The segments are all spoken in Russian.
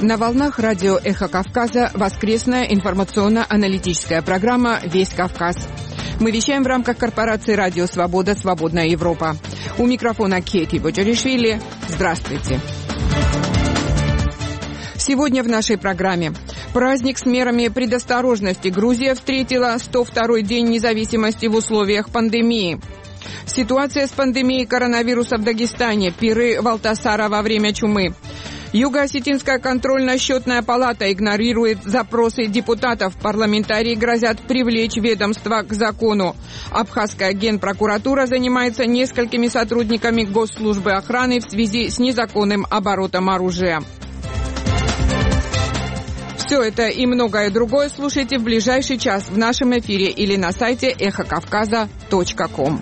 На волнах радио «Эхо Кавказа» воскресная информационно-аналитическая программа «Весь Кавказ». Мы вещаем в рамках корпорации «Радио Свобода. Свободная Европа». У микрофона Кейти Боджаришвили. Здравствуйте. Сегодня в нашей программе. Праздник с мерами предосторожности. Грузия встретила 102-й день независимости в условиях пандемии. Ситуация с пандемией коронавируса в Дагестане. Пиры Валтасара во время чумы. Юго-Осетинская контрольно-счетная палата игнорирует запросы депутатов. Парламентарии грозят привлечь ведомство к закону. Абхазская генпрокуратура занимается несколькими сотрудниками госслужбы охраны в связи с незаконным оборотом оружия. Все это и многое другое слушайте в ближайший час в нашем эфире или на сайте эхокавказа.ком.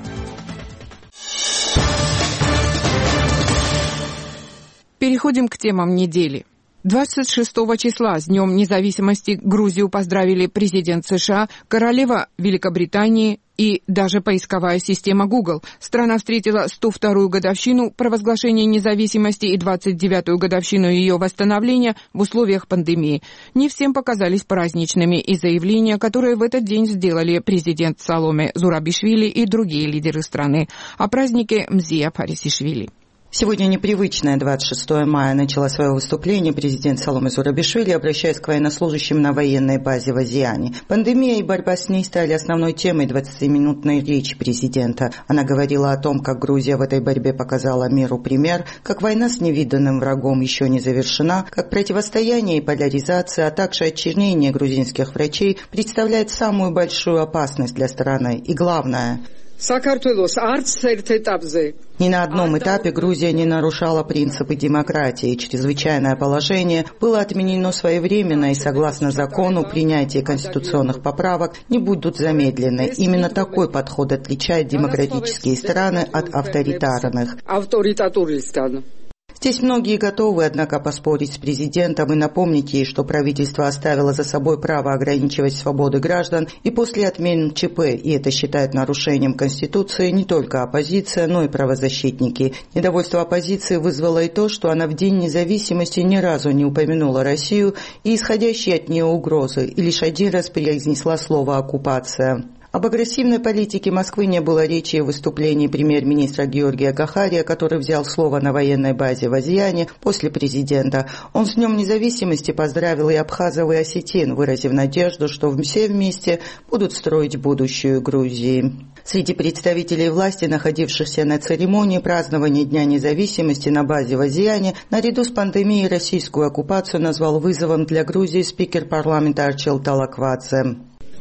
Переходим к темам недели. 26 числа с Днем независимости Грузию поздравили президент США, королева Великобритании и даже поисковая система Google. Страна встретила 102-ю годовщину провозглашения независимости и 29-ю годовщину ее восстановления в условиях пандемии. Не всем показались праздничными и заявления, которые в этот день сделали президент Саломе Зурабишвили и другие лидеры страны. О празднике Мзия Парисишвили. Сегодня непривычное 26 мая начала свое выступление президент Саломе Зурабишвили, обращаясь к военнослужащим на военной базе в Азиане. Пандемия и борьба с ней стали основной темой 20-минутной речи президента. Она говорила о том, как Грузия в этой борьбе показала миру пример, как война с невиданным врагом еще не завершена, как противостояние и поляризация, а также очернение грузинских врачей представляет самую большую опасность для страны. И главное, ни на одном этапе Грузия не нарушала принципы демократии. Чрезвычайное положение было отменено своевременно, и согласно закону принятие конституционных поправок не будут замедлены. Именно такой подход отличает демократические страны от авторитарных. Здесь многие готовы, однако, поспорить с президентом и напомнить ей, что правительство оставило за собой право ограничивать свободы граждан и после отмены ЧП, и это считают нарушением Конституции не только оппозиция, но и правозащитники. Недовольство оппозиции вызвало и то, что она в День независимости ни разу не упомянула Россию и исходящие от нее угрозы, и лишь один раз произнесла слово «оккупация». Об агрессивной политике Москвы не было речи в выступлении премьер-министра Георгия Гахария, который взял слово на военной базе в Азиане после президента. Он с Днем независимости поздравил и абхазов, и осетин, выразив надежду, что все вместе будут строить будущую Грузии. Среди представителей власти, находившихся на церемонии празднования Дня независимости на базе в Азиане, наряду с пандемией российскую оккупацию назвал вызовом для Грузии спикер парламента Арчил Талаквадзе.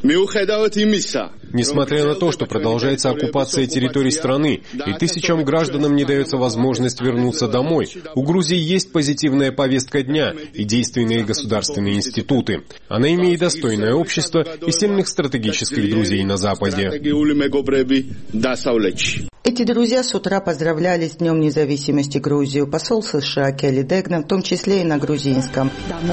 Несмотря на то, что продолжается оккупация территорий страны, и тысячам гражданам не дается возможность вернуться домой, у Грузии есть позитивная повестка дня и действенные государственные институты. Она имеет достойное общество и сильных стратегических друзей на Западе. Эти друзья с утра поздравляли с Днем независимости Грузию. Посол США Келли Дегна, в том числе и на грузинском.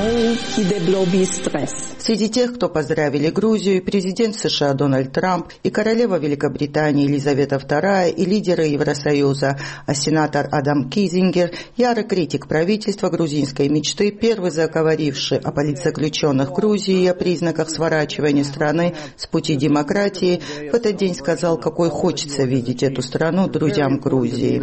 Среди тех, кто поздравили Грузию, и президент США Дональд Трамп, и королева Великобритании Елизавета II, и лидеры Евросоюза, а сенатор Адам Кизингер, ярый критик правительства грузинской мечты, первый заговоривший о политзаключенных Грузии и о признаках сворачивания страны с пути демократии, в этот день сказал, какой хочется видеть эту страну друзьям Грузии.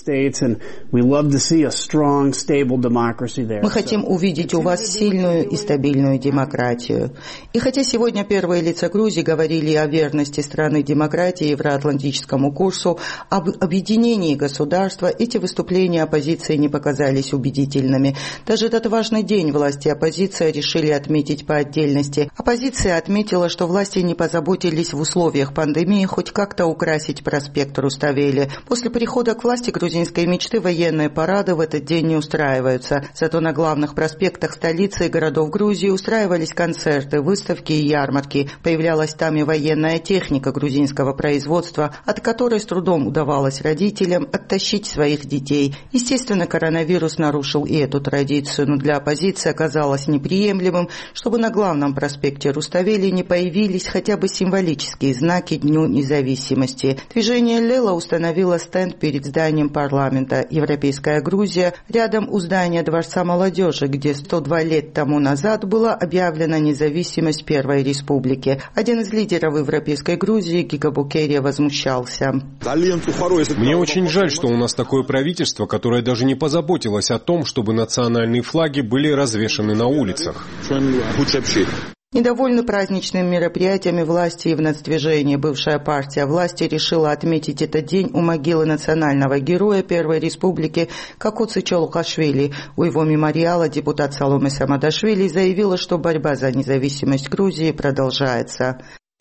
Мы хотим увидеть у вас сильную и стабильную демократию. И хотя сегодня первые лица Грузии говорили о верности страны демократии и евроатлантическому курсу, об объединении государства, эти выступления оппозиции не показались убедительными. Даже этот важный день власти и оппозиция решили отметить по отдельности. Оппозиция отметила, что власти не позаботились в условиях пандемии хоть как-то украсить проспект Руставели. После прихода к власти грузинской мечты военные парады в этот день не устраиваются. Зато на главных проспектах столицы и городов Грузии устраивались концерты, выставки и ярмарки. Появлялась там и военная техника грузинского производства, от которой с трудом удавалось родителям оттащить своих детей. Естественно, коронавирус нарушил и эту традицию, но для оппозиции оказалось неприемлемым, чтобы на главном проспекте Руставели не появились хотя бы символические знаки Дню независимости. Движение Лела установила стенд перед зданием парламента «Европейская Грузия» рядом у здания Дворца молодежи, где 102 лет тому назад была объявлена независимость Первой Республики. Один из лидеров Европейской Грузии, Гига Букерия, возмущался. Мне очень жаль, что у нас такое правительство, которое даже не позаботилось о том, чтобы национальные флаги были развешаны на улицах. Недовольны праздничными мероприятиями власти и в нацдвижении. Бывшая партия власти решила отметить этот день у могилы национального героя Первой Республики Какуцы Чолукашвили. У его мемориала депутат Саломе Самадашвили заявила, что борьба за независимость Грузии продолжается.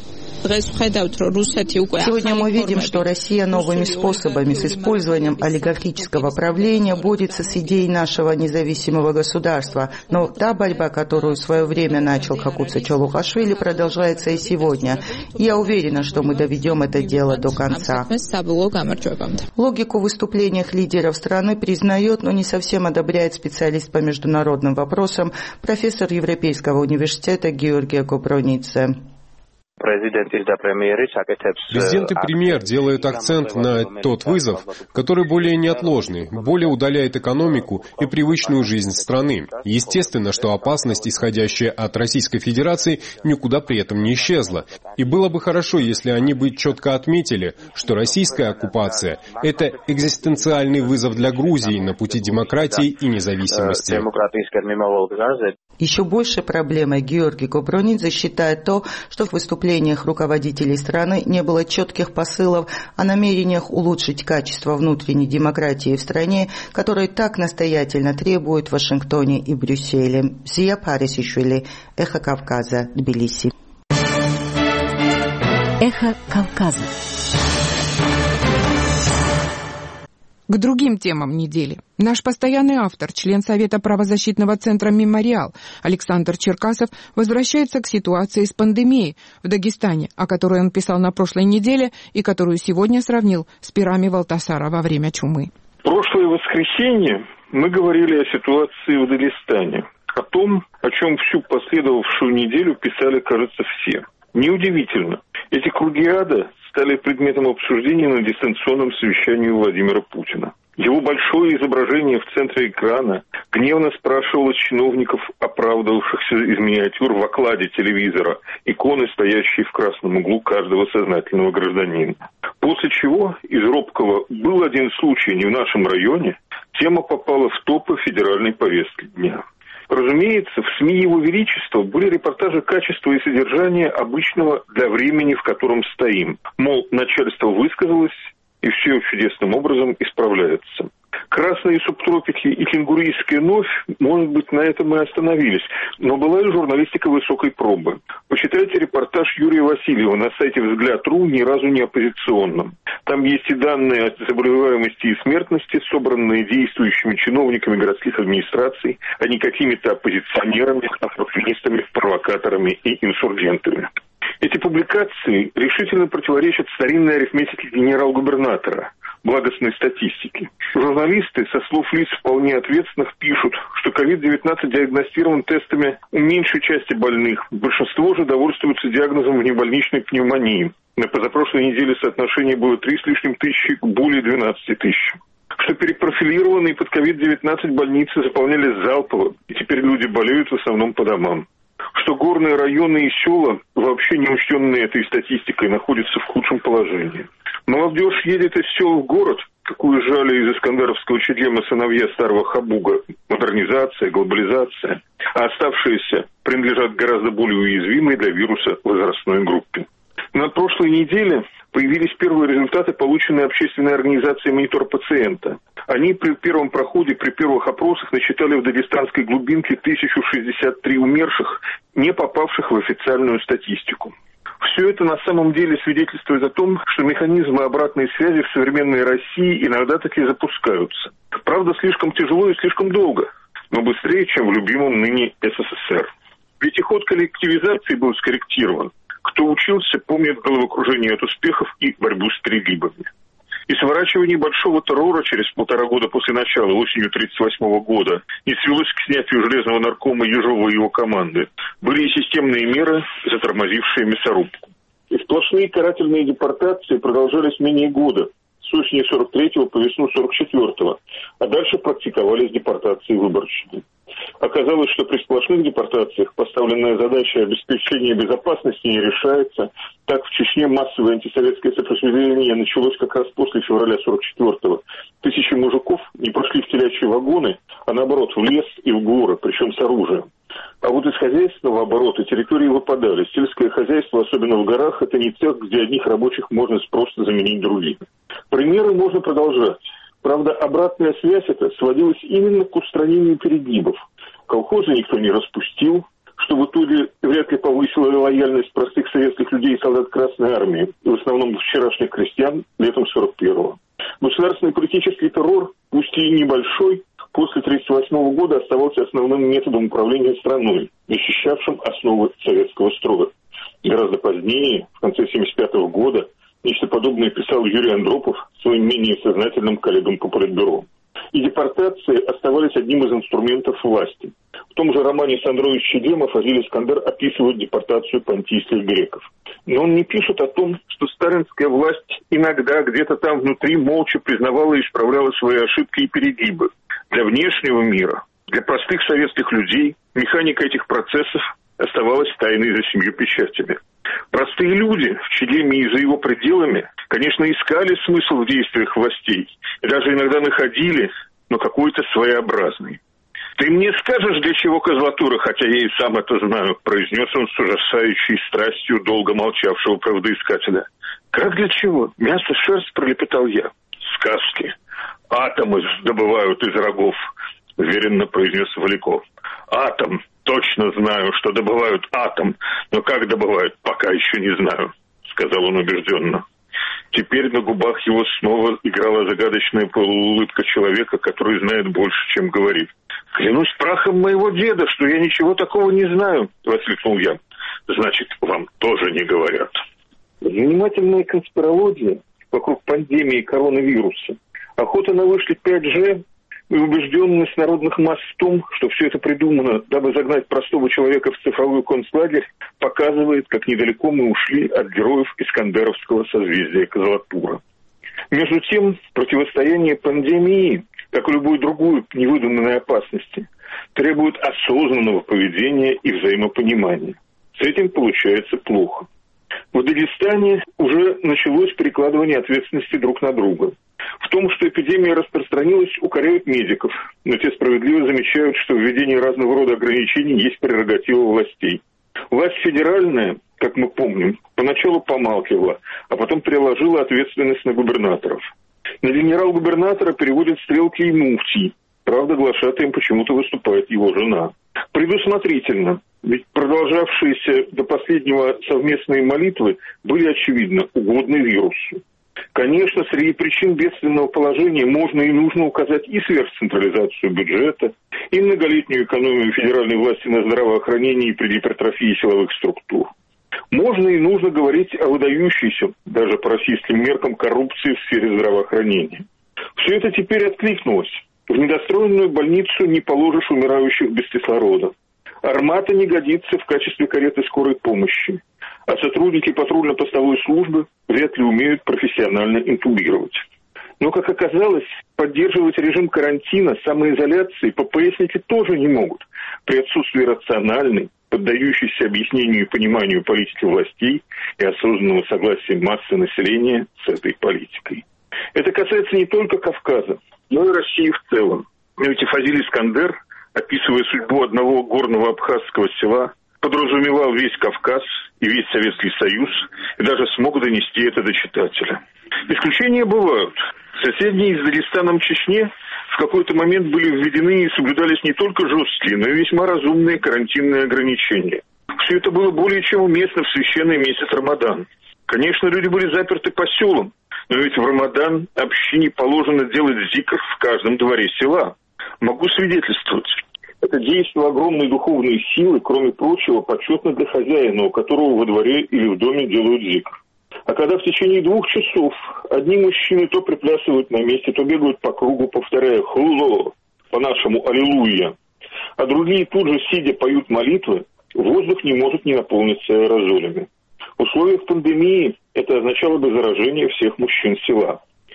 Сегодня мы видим, что Россия новыми способами, с использованием олигархического правления, борется с идеей нашего независимого государства. Но та борьба, которую в свое время начал Какуцы Чолукашвили, продолжается и сегодня. И я уверена, что мы доведем это дело до конца. Логику в выступлениях лидеров страны признает, но не совсем одобряет специалист по международным вопросам, профессор Европейского университета Георгия Копронице. Президент и премьер делают акцент на тот вызов, который более неотложный, более удаляет экономику и привычную жизнь страны. Естественно, что опасность, исходящая от Российской Федерации, никуда при этом не исчезла. И было бы хорошо, если они бы четко отметили, что российская оккупация – это экзистенциальный вызов для Грузии на пути демократии и независимости. Еще большей проблемой Георгий Копронидзе считает то, что в выступлениях руководителей страны не было четких посылов о намерениях улучшить качество внутренней демократии в стране, которой так настоятельно требуют в Вашингтоне и Брюсселе. Зия Парисишвили, Эхо Кавказа, Тбилиси. Эхо Кавказа. К другим темам недели. Наш постоянный автор, член Совета правозащитного центра «Мемориал» Александр Черкасов возвращается к ситуации с пандемией в Дагестане, о которой он писал на прошлой неделе и которую сегодня сравнил с пирами Валтасара во время чумы. Прошлое воскресенье мы говорили о ситуации в Дагестане, о том, о чем всю последовавшую неделю писали, кажется, все. Неудивительно, эти круги ада стали предметом обсуждения на дистанционном совещании Владимира Путина. Его большое изображение в центре экрана гневно спрашивало чиновников, оправдывавшихся из миниатюр в окладе телевизора, иконы, стоящие в красном углу каждого сознательного гражданина. После чего из робкого «был один случай не в нашем районе» тема попала в топы федеральной повестки дня. Разумеется, в СМИ Его Величества были репортажи качества и содержания обычного для времени, в котором стоим. Мол, начальство высказалось, и все чудесным образом исправляется. Красные субтропики и кенгурийская новь, может быть, на этом и остановились. Но была и журналистика высокой пробы. Почитайте репортаж Юрия Васильева на сайте «Взгляд.ру», ни разу не оппозиционном. Там есть и данные о заболеваемости и смертности, собранные действующими чиновниками городских администраций, а не какими-то оппозиционерами, оппортунистами, провокаторами и инсургентами. Эти публикации решительно противоречат старинной арифметике генерал-губернатора, благостной статистики. Журналисты, со слов лиц вполне ответственных, пишут, что COVID-19 диагностирован тестами у меньшей части больных. Большинство же довольствуются диагнозом внебольничной пневмонии. На позапрошлой неделе соотношение было 3 с лишним тысячи к более 12 тысячам. Что перепрофилированные под COVID-19 больницы заполнялись залпово, и теперь люди болеют в основном по домам. Что горные районы и села, вообще не учтенные этой статистикой, находятся в худшем положении. Молодежь едет из сел в город, какую жали из искандеровского Чедлема сыновья старого Хабуга. Модернизация, глобализация. А оставшиеся принадлежат гораздо более уязвимой для вируса возрастной группе. На прошлой неделе появились первые результаты, полученные общественной организацией «Монитор пациента». Они при первом проходе, при первых опросах насчитали в дагестанской глубинке 1063 умерших, не попавших в официальную статистику. Все это на самом деле свидетельствует о том, что механизмы обратной связи в современной России иногда таки запускаются. Правда, слишком тяжело и слишком долго, но быстрее, чем в любимом ныне СССР. Ведь и ход коллективизации был скорректирован. Кто учился, помнит головокружение от успехов и борьбу с перегибами. И сворачивание большого террора через 1,5 года после начала, осенью 1938 года, не свелось к снятию железного наркома Ежова и его команды. Были и системные меры, затормозившие мясорубку. И сплошные карательные депортации продолжались менее года. с осени 43-го по весну 44-го, а дальше практиковались депортации выборочные. Оказалось, что при сплошных депортациях поставленная задача обеспечения безопасности не решается. Так в Чечне массовое антисоветское сопротивление началось как раз после февраля 44-го. Тысячи мужиков не прошли в телячьи вагоны, а наоборот в лес и в горы, причем с оружием. А вот из хозяйственного оборота территории выпадали. Сельское хозяйство, особенно в горах, это не цех, где одних рабочих можно просто заменить другими. Примеры можно продолжать. Правда, обратная связь эта сводилась именно к устранению перегибов. Колхозы никто не распустил, что в итоге вряд ли повысило лояльность простых советских людей и солдат Красной Армии, в основном вчерашних крестьян, летом 41-го. Государственный политический террор, пусть и небольшой, после 1938 года оставался основным методом управления страной, защищавшим основы советского строя. Гораздо позднее, в конце 1975 года, нечто подобное писал Юрий Андропов своим менее сознательным коллегам по Политбюро. И депортации оставались одним из инструментов власти. В том же романе Сандрович Чедемов Азиль Искандер описывает депортацию понтийских греков. Но он не пишет о том, что сталинская власть иногда где-то там внутри молча признавала и исправляла свои ошибки и перегибы. Для внешнего мира, для простых советских людей механика этих процессов оставалась тайной за 7 печатями. Простые люди в Чедеме и за его пределами, конечно, искали смысл в действиях властей и даже иногда находили, но какой-то своеобразный. «Ты мне скажешь, для чего козлатура, хотя я и сам это знаю», — произнес он с ужасающей страстью долго молчавшего правдоискателя. «Как для чего? Мясо, шерсть», — пролепетал я. «Сказки. Атомы добывают из рогов», — уверенно произнес Валяков. «Атом. Точно знаю, что добывают атом, но как добывают, пока еще не знаю», — сказал он убежденно. Теперь на губах его снова играла загадочная полуулыбка человека, который знает больше, чем говорит. «Клянусь прахом моего деда, что я ничего такого не знаю», — воскликнул я. «Значит, вам тоже не говорят». Занимательная конспирология вокруг пандемии коронавируса, охота на вышли 5G и убежденность народных масс в том, что все это придумано, дабы загнать простого человека в цифровой концлагерь, показывает, как недалеко мы ушли от героев Искандеровского созвездия Козлатура. Между тем, противостояние пандемии, как и любой другой невыдуманной опасности, требует осознанного поведения и взаимопонимания. С этим получается плохо. В Дагестане уже началось перекладывание ответственности друг на друга. В том, что эпидемия распространилась, укоряют медиков, но те справедливо замечают, что введение разного рода ограничений есть прерогатива властей. Власть федеральная, как мы помним, поначалу помалкивала, а потом переложила ответственность на губернаторов. На генерал-губернатора переводят стрелки и муфтий. Правда, глашатаем почему-то выступает его жена. Предусмотрительно, ведь продолжавшиеся до последнего совместные молитвы были, очевидно, угодны вирусу. Конечно, среди причин бедственного положения можно и нужно указать и сверхцентрализацию бюджета, и многолетнюю экономию федеральной власти на здравоохранении при гипертрофии силовых структур. Можно и нужно говорить о выдающейся, даже по российским меркам, коррупции в сфере здравоохранения. Все это теперь откликнулось. В недостроенную больницу не положишь умирающих без кислорода. «Армата» не годится в качестве кареты скорой помощи, а сотрудники патрульно-постовой службы вряд ли умеют профессионально интубировать. Но, как оказалось, поддерживать режим карантина, самоизоляции ППСники тоже не могут при отсутствии рациональной, поддающейся объяснению и пониманию политики властей и осознанного согласия массы населения с этой политикой. Это касается не только Кавказа, но и России в целом. Ведь Азиль Искандер, описывая судьбу одного горного абхазского села, подразумевал весь Кавказ и весь Советский Союз, и даже смог донести это до читателя. Исключения бывают. В соседней с Дагестаном Чечне в какой-то момент были введены и соблюдались не только жесткие, но и весьма разумные карантинные ограничения. Все это было более чем уместно в священный месяц Рамадан. Конечно, люди были заперты по селам, но ведь в Рамадан общине положено делать зикр в каждом дворе села. Могу свидетельствовать. Это действие огромной духовной силы, кроме прочего, почетно для хозяина, у которого во дворе или в доме делают зикр. А когда в течение 2 часов одни мужчины то приплясывают на месте, то бегают по кругу, повторяя «хуло», по-нашему «аллилуйя», а другие тут же, сидя, поют молитвы, воздух не может не наполниться аэрозолями. В условиях пандемии это означало бы заражение всех мужчин села.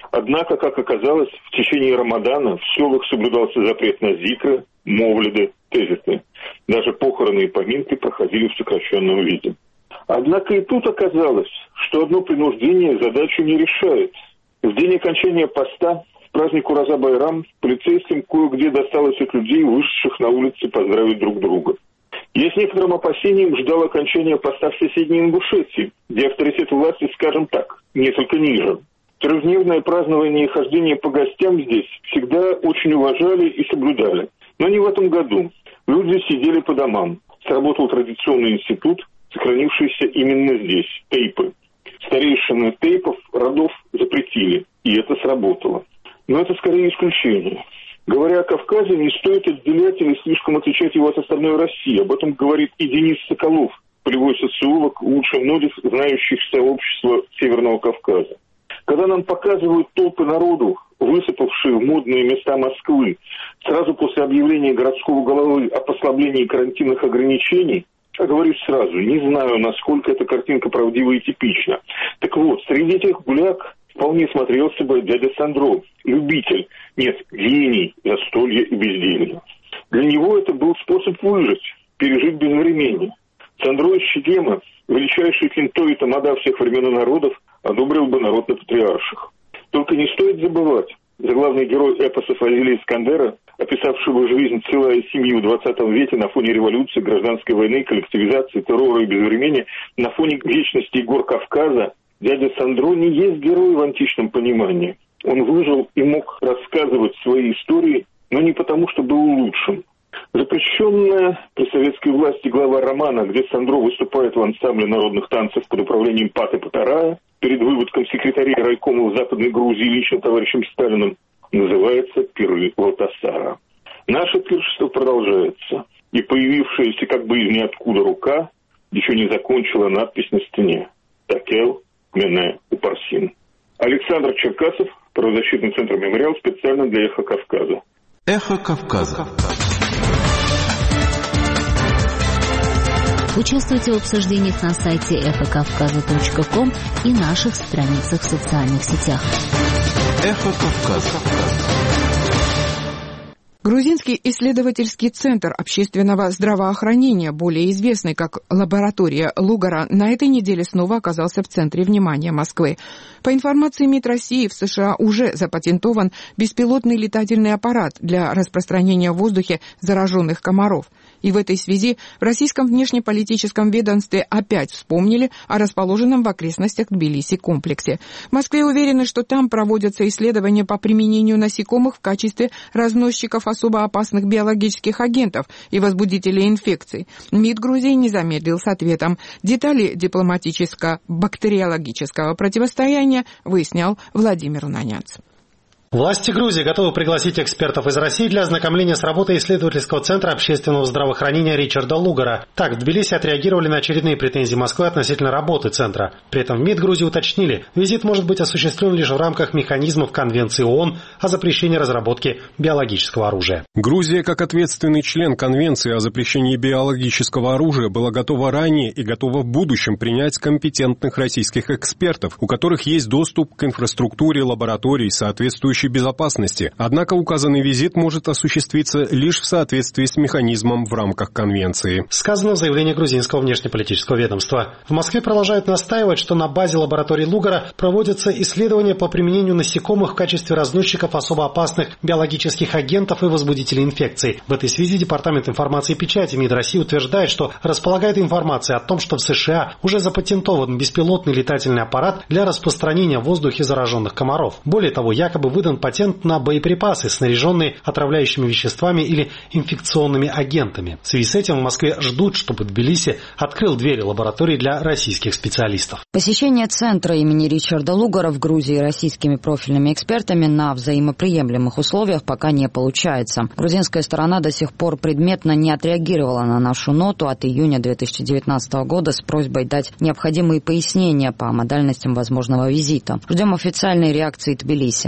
Однако, как оказалось, в течение Рамадана в селах соблюдался запрет на зикры, мовлиды, тезисы. Даже похороны и поминки проходили в сокращенном виде. Однако и тут оказалось, что одно принуждение задачу не решает. В день окончания поста, в праздник Ураза-Байрам, полицейским кое-где досталось от людей, вышедших на улицы поздравить друг друга. Я с некоторым опасением ждал окончания поста в соседней Ингушетии, где авторитет власти, скажем так, несколько ниже. Трехдневное празднование и хождение по гостям здесь всегда очень уважали и соблюдали. Но не в этом году. Люди сидели по домам. Сработал традиционный институт, сохранившийся именно здесь, тейпы. Старейшины тейпов родов запретили, и это сработало. Но это скорее исключение. Говоря о Кавказе, не стоит отделять или слишком отличать его от остальной России. Об этом говорит и Денис Соколов, полевой социолог, лучше многих знающих сообщества Северного Кавказа. Когда нам показывают толпы народу, высыпавшие в модные места Москвы, сразу после объявления городского головы о послаблении карантинных ограничений, я говорю сразу, не знаю, насколько эта картинка правдива и типична. Так вот, среди этих гуляк вполне смотрелся бы дядя Сандро, любитель, нет, гений застолья и безделья. Для него это был способ выжить, пережить безвременье. Сандро из Чегема, величайший кентой и тамада всех времен и народов, одобрил бы народ на патриарших. Только не стоит забывать, заглавный герой эпосов Азиля Искандера, описавшего жизнь цела и семью в 20 веке на фоне революции, гражданской войны, коллективизации, террора и безвременья, на фоне вечности гор Кавказа, дядя Сандро не есть герой в античном понимании. Он выжил и мог рассказывать свои истории, но не потому, что был лучшим. Запрещенная при советской власти глава романа, где Сандро выступает в ансамбле народных танцев под управлением Паты Потарая, перед выводком секретарей райкома в Западной Грузии лично товарищем Сталиным, называется «Пиры Валтасара». Наше пиршество продолжается, и появившаяся как бы из ниоткуда рука еще не закончила надпись на стене «Такел Мене Упарсин». Александр Черкасов, правозащитный центр «Мемориал», специально для «Эхо Кавказа». «Эхо Кавказа». Участвуйте в обсуждениях на сайте эхокавказа.ком и наших страницах в социальных сетях. Эхо Кавказа. Грузинский исследовательский центр общественного здравоохранения, более известный как лаборатория Лугара, на этой неделе снова оказался в центре внимания Москвы. По информации МИД России, в США уже запатентован беспилотный летательный аппарат для распространения в воздухе зараженных комаров. И в этой связи в российском внешнеполитическом ведомстве опять вспомнили о расположенном в окрестностях Тбилиси комплексе. В Москве уверены, что там проводятся исследования по применению насекомых в качестве разносчиков особо опасных биологических агентов и возбудителей инфекций. МИД Грузии не замедлил с ответом. Детали дипломатическо-бактериологического противостояния выяснял Владимир Унаняц. Власти Грузии готовы пригласить экспертов из России для ознакомления с работой исследовательского центра общественного здравоохранения Ричарда Лугара. Так, в Тбилиси отреагировали на очередные претензии Москвы относительно работы центра. При этом в МИД Грузии уточнили, визит может быть осуществлен лишь в рамках механизмов Конвенции ООН о запрещении разработки биологического оружия. Грузия, как ответственный член Конвенции о запрещении биологического оружия, была готова ранее и готова в будущем принять компетентных российских экспертов, у которых есть доступ к инфраструктуре лабораторий, соответствующей безопасности. Однако указанный визит может осуществиться лишь в соответствии с механизмом в рамках Конвенции. Сказано в заявлении грузинского внешнеполитического ведомства. В Москве продолжают настаивать, что на базе лаборатории Лугара проводятся исследования по применению насекомых в качестве разносчиков особо опасных биологических агентов и возбудителей инфекций. В этой связи Департамент информации и печати МИД России утверждает, что располагает информацией о том, что в США уже запатентован беспилотный летательный аппарат для распространения в воздухе зараженных комаров. Более того, якобы выдан патент на боеприпасы, снаряженные отравляющими веществами или инфекционными агентами. В связи с этим в Москве ждут, чтобы Тбилиси открыл двери лаборатории для российских специалистов. Посещение центра имени Ричарда Лугара в Грузии российскими профильными экспертами на взаимоприемлемых условиях пока не получается. Грузинская сторона до сих пор предметно не отреагировала на нашу ноту от июня 2019 года с просьбой дать необходимые пояснения по модальностям возможного визита. Ждем официальной реакции Тбилиси. Предмет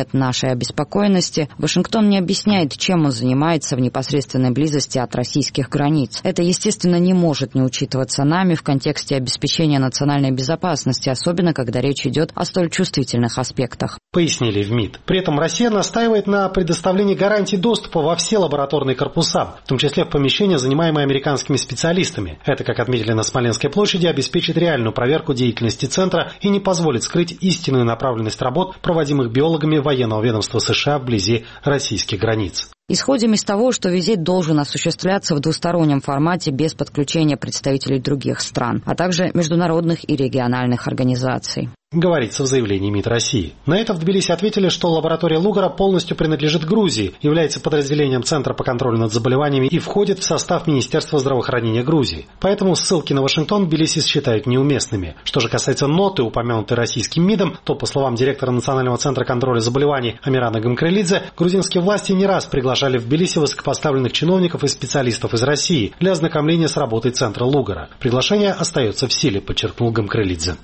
ответ нашей обеспокоенности, Вашингтон не объясняет, чем он занимается в непосредственной близости от российских границ. Это, естественно, не может не учитываться нами в контексте обеспечения национальной безопасности, особенно когда речь идет о столь чувствительных аспектах. Пояснили в МИД. При этом Россия настаивает на предоставлении гарантий доступа во все лабораторные корпуса, в том числе в помещения, занимаемые американскими специалистами. Это, как отметили на Смоленской площади, обеспечит реальную проверку деятельности центра и не позволит скрыть истинную направленность работ, проводимых биологами военного ведомства США вблизи российских границ. Исходим из того, что визит должен осуществляться в двустороннем формате без подключения представителей других стран, а также международных и региональных организаций. Говорится в заявлении МИД России. На это в Тбилиси ответили, что лаборатория Лугара полностью принадлежит Грузии, является подразделением Центра по контролю над заболеваниями и входит в состав Министерства здравоохранения Грузии. Поэтому ссылки на Вашингтон в Тбилиси считают неуместными. Что же касается ноты, упомянутой российским МИДом, то, по словам директора Национального центра контроля заболеваний Амирана Гамкрелидзе, грузинские власти не раз приглашали в Тбилиси высокопоставленных чиновников и специалистов из России для ознакомления с работой Центра Лугара. Приглашение остается в силе, подчеркнул Гамкрелидзе.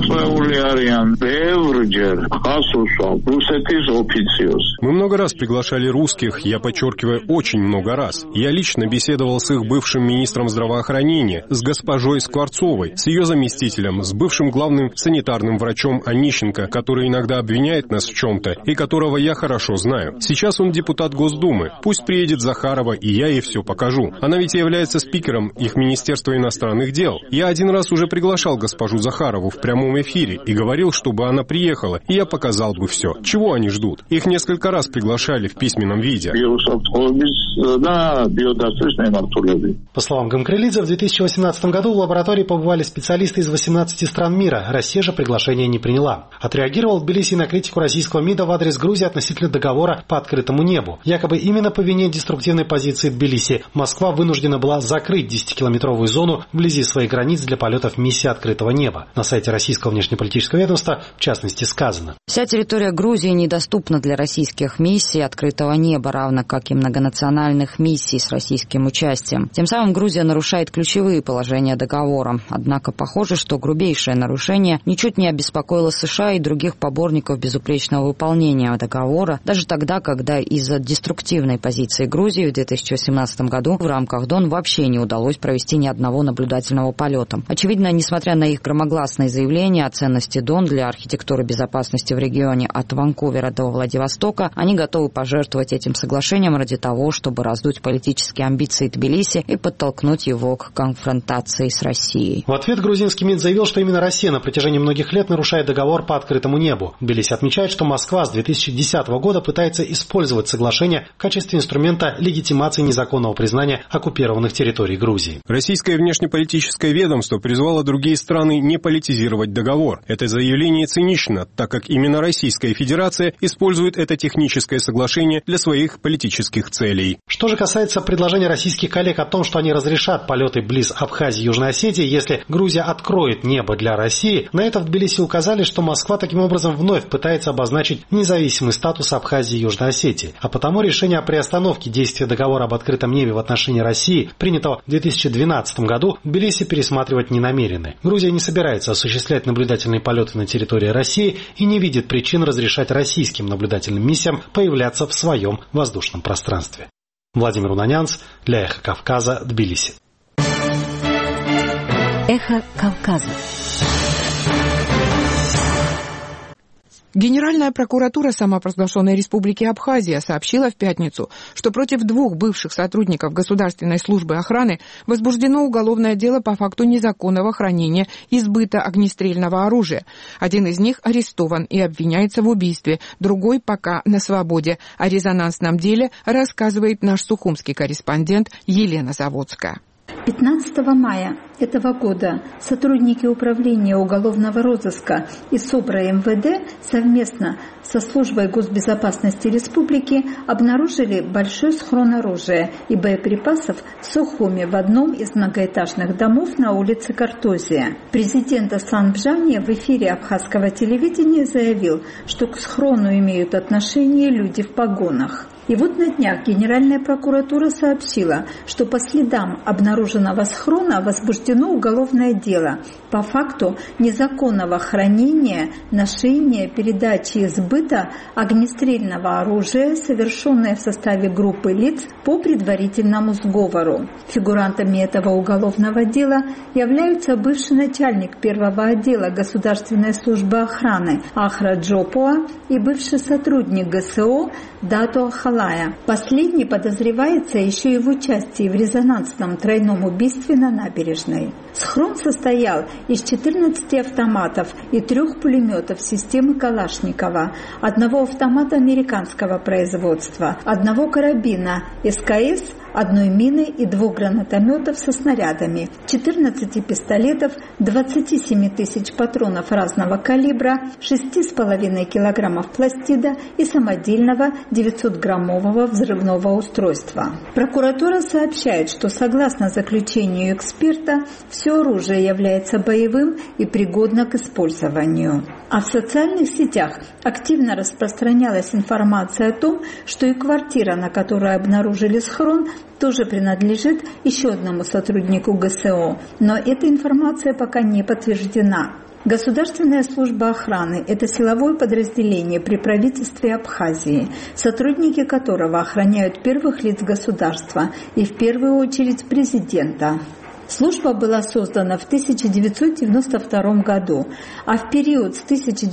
Мы много раз приглашали русских, я подчеркиваю, очень много раз. Я лично беседовал с их бывшим министром здравоохранения, с госпожой Скворцовой, с ее заместителем, с бывшим главным санитарным врачом Онищенко, который иногда обвиняет нас в чем-то и которого я хорошо знаю. Сейчас он депутат Госдумы. Пусть приедет Захарова, и я ей все покажу. Она ведь является спикером их Министерства иностранных дел. Я один раз уже приглашал госпожу Захарову в прямом эфире и говорил, чтобы она приехала, и я показал бы все. Чего они ждут? Их несколько раз приглашали в письменном виде. По словам Гамкрелидзе, в 2018 году в лаборатории побывали специалисты из 18 стран мира. Россия же приглашение не приняла. Отреагировал Тбилиси на критику российского МИДа в адрес Грузии относительно договора по открытому небу. Якобы именно по вине деструктивной позиции Тбилиси Москва вынуждена была закрыть 10-километровую зону вблизи своих границ для полетов миссии открытого неба. На сайте российского внешнеполитического ведомства в частности сказано. Вся территория Грузии недоступна для российских миссий открытого неба, равно как и многонациональных миссий с российским участием. Тем самым Грузия нарушает ключевые положения договора. Однако похоже, что грубейшее нарушение ничуть не обеспокоило США и других поборников безупречного выполнения договора, даже тогда, когда из-за деструктивной позиции Грузии в 2018 году в рамках ДОН вообще не удалось провести ни одного наблюдательного полета. Очевидно, несмотря на их громогласные заявления о ценности ДОН для архитектуры безопасности в регионе от Ванкувера до Владивостока, они готовы пожертвовать этим соглашением ради того, чтобы раздуть политические амбиции Тбилиси и подтолкнуть его к конфронтации с Россией. В ответ грузинский МИД заявил, что именно Россия на протяжении многих лет нарушает договор по открытому небу. Тбилиси отмечает, что Москва с 2010 года пытается использовать соглашение в качестве инструмента легитимации незаконного признания оккупированных территорий Грузии. Российское внешнеполитическое ведомство призвало другие страны не политизировать договор. Это заявление цинично, так как именно Российская Федерация использует это техническое соглашение для своих политических целей. Что же касается предложения российских коллег о том, что они разрешат полеты близ Абхазии и Южной Осетии, если Грузия откроет небо для России, на это в Тбилиси указали, что Москва таким образом вновь пытается обозначить независимый статус Абхазии и Южной Осетии. А потому решение о приостановке действия договора об открытом небе в отношении России, принятого в 2012 году, Тбилиси пересматривать не намерены. Грузия не собирается осуществлять наблюдательные полеты на территории России и не видит причин разрешать российским наблюдательным миссиям появляться в своем воздушном пространстве. Владимир Унанянц для «Эхо Кавказа», Тбилиси. «Эхо Кавказа». Генеральная прокуратура самопровозглашенной Республики Абхазия сообщила в пятницу, что против 2 бывших сотрудников Государственной службы охраны возбуждено уголовное дело по факту незаконного хранения и сбыта огнестрельного оружия. Один из них арестован и обвиняется в убийстве, другой пока на свободе. О резонансном деле рассказывает наш сухумский корреспондент Елена Заводская. 15 мая этого года сотрудники Управления уголовного розыска и СОБРа МВД совместно со Службой госбезопасности республики обнаружили большой схрон оружия и боеприпасов в Сухуме в одном из многоэтажных домов на улице Картозия. Президент Аслан Бжани в эфире абхазского телевидения заявил, что к схрону имеют отношение люди в погонах. И вот на днях Генеральная прокуратура сообщила, что по следам обнаруженного схрона возбуждено уголовное дело по факту незаконного хранения, ношения, передачи и сбыта огнестрельного оружия, совершенное в составе группы лиц по предварительному сговору. Фигурантами этого уголовного дела являются бывший начальник первого отдела Государственной службы охраны Ахра Джопоа и бывший сотрудник ГСО Дато Халая. Последний подозревается еще и в участии в резонансном тройном убийстве на набережной. Схрон состоял из 14 автоматов и 3 пулеметов системы Калашникова, 1 автомата американского производства, 1 карабина СКС, 1 мины и 2 гранатометов со снарядами, 14 пистолетов, 27 тысяч патронов разного калибра, 6,5 килограммов пластида и самодельного 900-граммового взрывного устройства. Прокуратура сообщает, что согласно заключению эксперта, все оружие является боевым и пригодно к использованию. А в социальных сетях активно распространялась информация о том, что и квартира, на которой обнаружили схрон, тоже принадлежит еще одному сотруднику ГСО, но эта информация пока не подтверждена. Государственная служба охраны – это силовое подразделение при правительстве Абхазии, сотрудники которого охраняют первых лиц государства и в первую очередь президента. Служба была создана в 1992 году, а в период с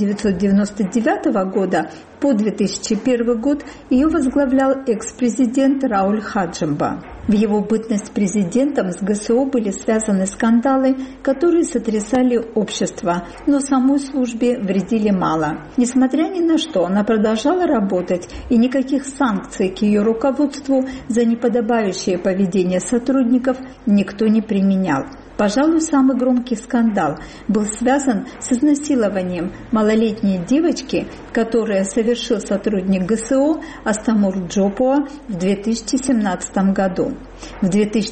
1999 года по 2001 год ее возглавлял экс-президент Рауль Хаджимба. В его бытность президентом с ГСО были связаны скандалы, которые сотрясали общество, но самой службе вредили мало. Несмотря ни на что, она продолжала работать, и никаких санкций к ее руководству за неподобающее поведение сотрудников никто не применял. Пожалуй, самый громкий скандал был связан с изнасилованием малолетней девочки, которое совершил сотрудник ГСО Астамур Джопоа в 2017 году. В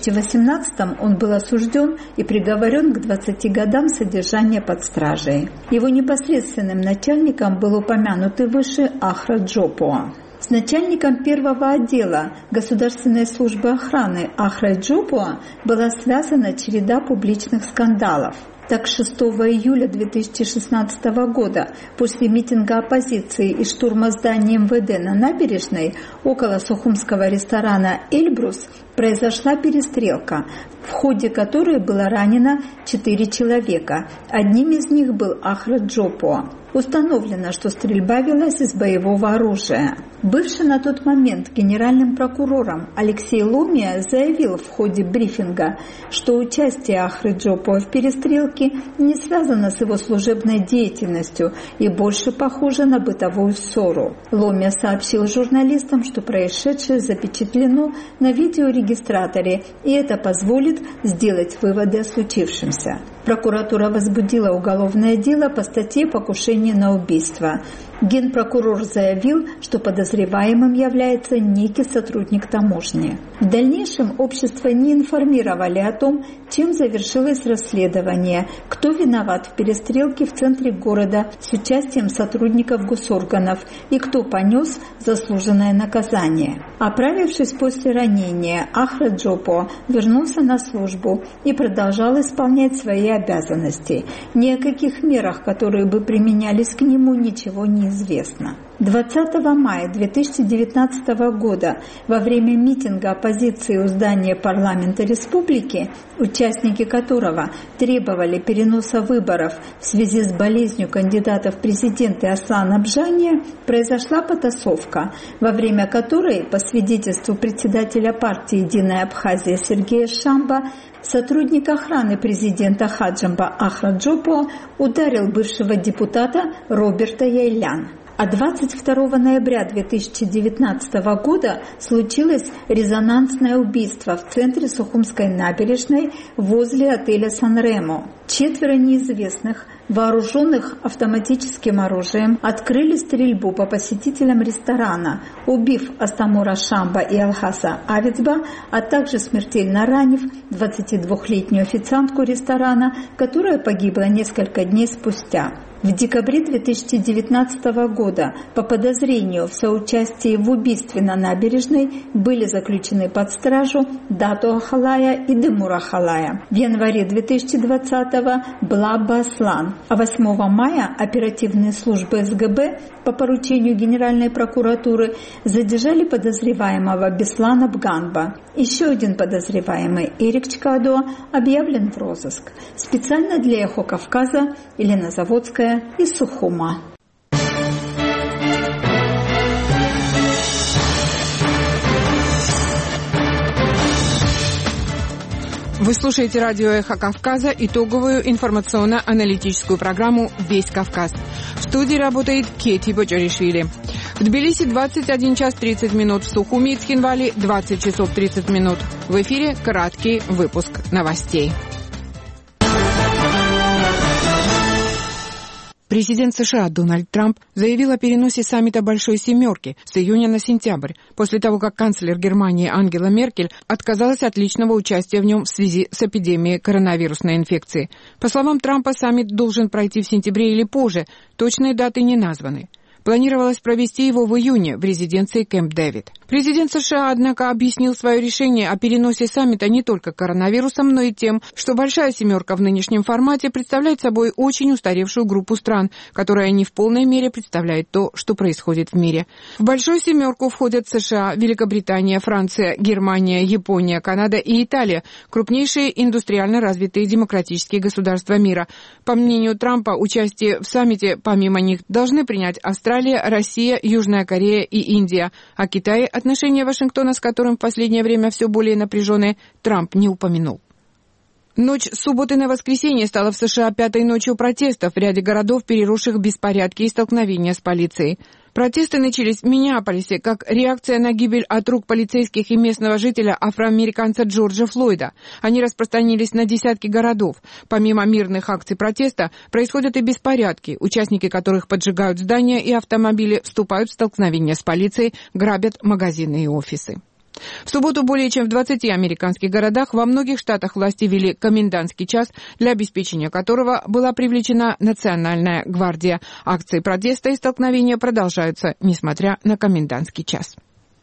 2018 он был осужден и приговорен к 20 годам содержания под стражей. Его непосредственным начальником был упомянутый выше Ахра Джопоа. С начальником первого отдела Государственной службы охраны Ахрой Джопоа была связана череда публичных скандалов. Так, 6 июля 2016 года, после митинга оппозиции и штурма здания МВД на набережной около сухумского ресторана «Эльбрус», произошла перестрелка, в ходе которой было ранено 4 человека. Одним из них был Ахра Джопоа. Установлено, что стрельба велась из боевого оружия. Бывший на тот момент генеральным прокурором Алексей Ломия заявил в ходе брифинга, что участие Ахры Джопоа в перестрелке не связано с его служебной деятельностью и больше похоже на бытовую ссору. Ломия сообщил журналистам, что происшедшее запечатлено на видеорегистраторе, и это позволит сделать выводы о случившемся. Прокуратура возбудила уголовное дело по статье «Покушение на убийство». Генпрокурор заявил, что подозреваемым является некий сотрудник таможни. В дальнейшем общество не информировали о том, чем завершилось расследование, кто виноват в перестрелке в центре города с участием сотрудников госорганов и кто понес заслуженное наказание. Оправившись после ранения, Ахра Джопоа вернулся на службу и продолжал исполнять свои обязанности. Ни о каких мерах, которые бы применялись к нему, ничего не известно. 20 мая 2019 года во время митинга оппозиции у здания парламента республики, участники которого требовали переноса выборов в связи с болезнью кандидата в президенты Аслана Бжания, произошла потасовка, во время которой, по свидетельству председателя партии «Единая Абхазия» Сергея Шамба, сотрудник охраны президента Хаджимба Ахра Джопоа ударил бывшего депутата Роберта Яйлян. А 22 ноября 2019 года случилось резонансное убийство в центре Сухумской набережной возле отеля «Сан-Ремо». 4 неизвестных, вооруженных автоматическим оружием, открыли стрельбу по посетителям ресторана, убив Астамура Шамба и Алхаса Авицба, а также смертельно ранив 22-летнюю официантку ресторана, которая погибла несколько дней спустя. В декабре 2019 года по подозрению в соучастии в убийстве на набережной были заключены под стражу Дату Ахалая и Демура Ахалая. В январе 2020-го Блаба Аслан, а 8 мая оперативные службы СГБ по поручению Генеральной прокуратуры задержали подозреваемого Беслана Бганба. Еще один подозреваемый, Эрик Чкадо, объявлен в розыск. Специально для «Эхо Кавказа» Елена Заводская из Сухума. Вы слушаете радио «Эхо Кавказа», итоговую информационно-аналитическую программу «Весь Кавказ». В студии работает Кети Боджаришвили. В Тбилиси 21 час 30 минут, в Сухуми и Цхинвале 20 часов 30 минут. В эфире краткий выпуск новостей. Президент США Дональд Трамп заявил о переносе саммита «Большой семерки» с июня на сентябрь, после того, как канцлер Германии Ангела Меркель отказалась от личного участия в нем в связи с эпидемией коронавирусной инфекции. По словам Трампа, саммит должен пройти в сентябре или позже, точные даты не названы. Планировалось провести его в июне в резиденции Кэмп Дэвид. Президент США, однако, объяснил свое решение о переносе саммита не только коронавирусом, но и тем, что «Большая семерка» в нынешнем формате представляет собой очень устаревшую группу стран, которая не в полной мере представляет то, что происходит в мире. В «Большую семерку» входят США, Великобритания, Франция, Германия, Япония, Канада и Италия, крупнейшие индустриально развитые демократические государства мира. По мнению Трампа, участие в саммите, помимо них, должны принять Австралия, Россия, Южная Корея и Индия, а Китай, отношения Вашингтона с которым в последнее время все более напряженные, Трамп не упомянул. Ночь с субботы на воскресенье стала в США пятой ночью протестов в ряде городов, переросших беспорядки и столкновения с полицией. Протесты начались в Миннеаполисе как реакция на гибель от рук полицейских и местного жителя афроамериканца Джорджа Флойда. Они распространились на десятки городов. Помимо мирных акций протеста, происходят и беспорядки, участники которых поджигают здания и автомобили, вступают в столкновения с полицией, грабят магазины и офисы. В субботу более чем в 20 американских городах во многих штатах власти ввели комендантский час, для обеспечения которого была привлечена Национальная гвардия. Акции протеста и столкновения продолжаются, несмотря на комендантский час.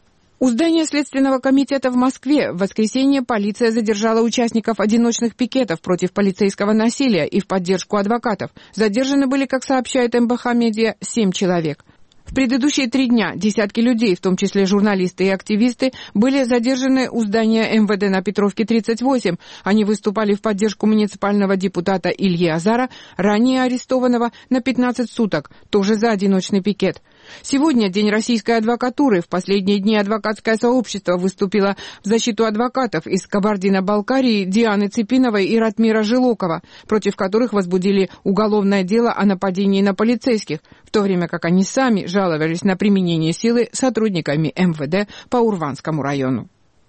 У здания Следственного комитета в Москве в воскресенье полиция задержала участников одиночных пикетов против полицейского насилия и в поддержку адвокатов. Задержаны были, как сообщает МБХ Медиа, 7 человек. В предыдущие 3 дня десятки людей, в том числе журналисты и активисты, были задержаны у здания МВД на Петровке, 38. Они выступали в поддержку муниципального депутата Ильи Азара, ранее арестованного на 15 суток, тоже за одиночный пикет. Сегодня День российской адвокатуры. В последние дни адвокатское сообщество выступило в защиту адвокатов из Кабардино-Балкарии Дианы Цепиновой и Ратмира Жилокова, против которых возбудили уголовное дело о нападении на полицейских, в то время как они сами жаловались на применение силы сотрудниками МВД по Урванскому району.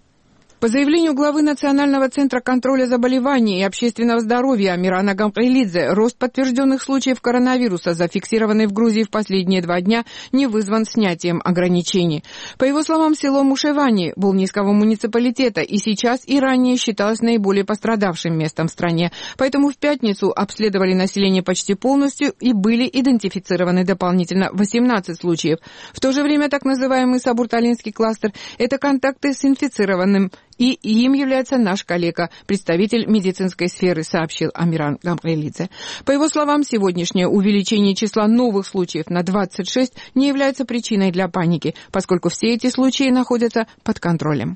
По заявлению главы Национального центра контроля заболеваний и общественного здоровья Амирана Гампрелидзе, рост подтвержденных случаев коронавируса, зафиксированный в Грузии в последние 2 дня, не вызван снятием ограничений. По его словам, село Мушевани Булнийского муниципалитета и сейчас, и ранее считалось наиболее пострадавшим местом в стране. Поэтому в пятницу обследовали население почти полностью и были идентифицированы дополнительно 18 случаев. В то же время так называемый Сабурталинский кластер – это контакты с инфицированным, и им является наш коллега, представитель медицинской сферы, сообщил Амиран Гампрелидзе. По его словам, сегодняшнее увеличение числа новых случаев на 26 не является причиной для паники, поскольку все эти случаи находятся под контролем.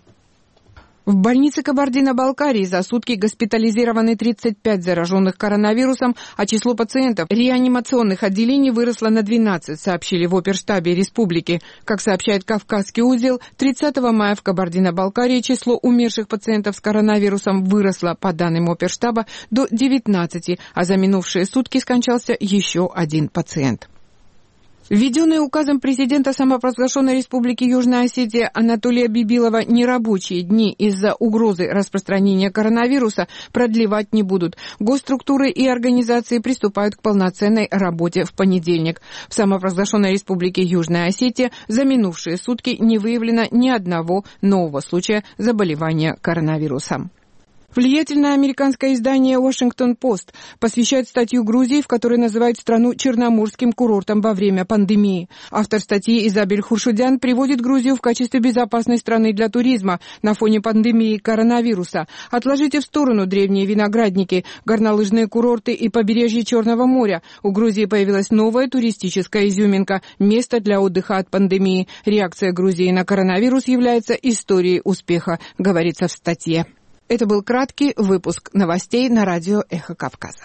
В больнице Кабардино-Балкарии за сутки госпитализированы 35 зараженных коронавирусом, а число пациентов реанимационных отделений выросло на 12, сообщили в оперштабе республики. Как сообщает Кавказский узел, 30 мая в Кабардино-Балкарии число умерших пациентов с коронавирусом выросло, по данным оперштаба, до 19, а за минувшие сутки скончался еще 1 пациент. Введенные указом президента самопровозглашенной республики Южная Осетия Анатолия Бибилова нерабочие дни из-за угрозы распространения коронавируса продлевать не будут. Госструктуры и организации приступают к полноценной работе в понедельник. В самопровозглашенной республике Южная Осетия за минувшие сутки не выявлено ни одного нового случая заболевания коронавирусом. Влиятельное американское издание «Вашингтон-Пост» посвящает статью Грузии, в которой называет страну черноморским курортом во время пандемии. Автор статьи Изабель Хуршудян приводит Грузию в качестве безопасной страны для туризма на фоне пандемии коронавируса. Отложите в сторону древние виноградники, горнолыжные курорты и побережье Черного моря. У Грузии появилась новая туристическая изюминка – место для отдыха от пандемии. Реакция Грузии на коронавирус является историей успеха, говорится в статье. Это был краткий выпуск новостей на радио «Эхо Кавказа».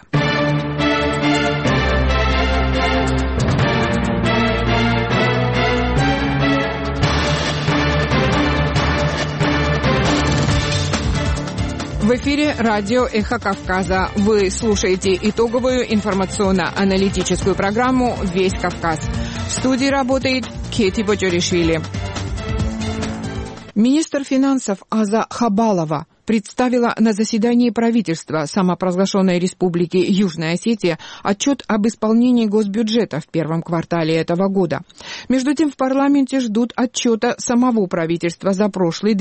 В эфире радио «Эхо Кавказа». Вы слушаете итоговую информационно-аналитическую программу «Весь Кавказ». В студии работает Кети Бочоришвили. Министр финансов Аза Хабалова представила на заседании правительства самопровозглашенной Республики Южная Осетия отчет об исполнении госбюджета в первом квартале этого года. Между тем, в парламенте ждут отчета самого правительства за прошлый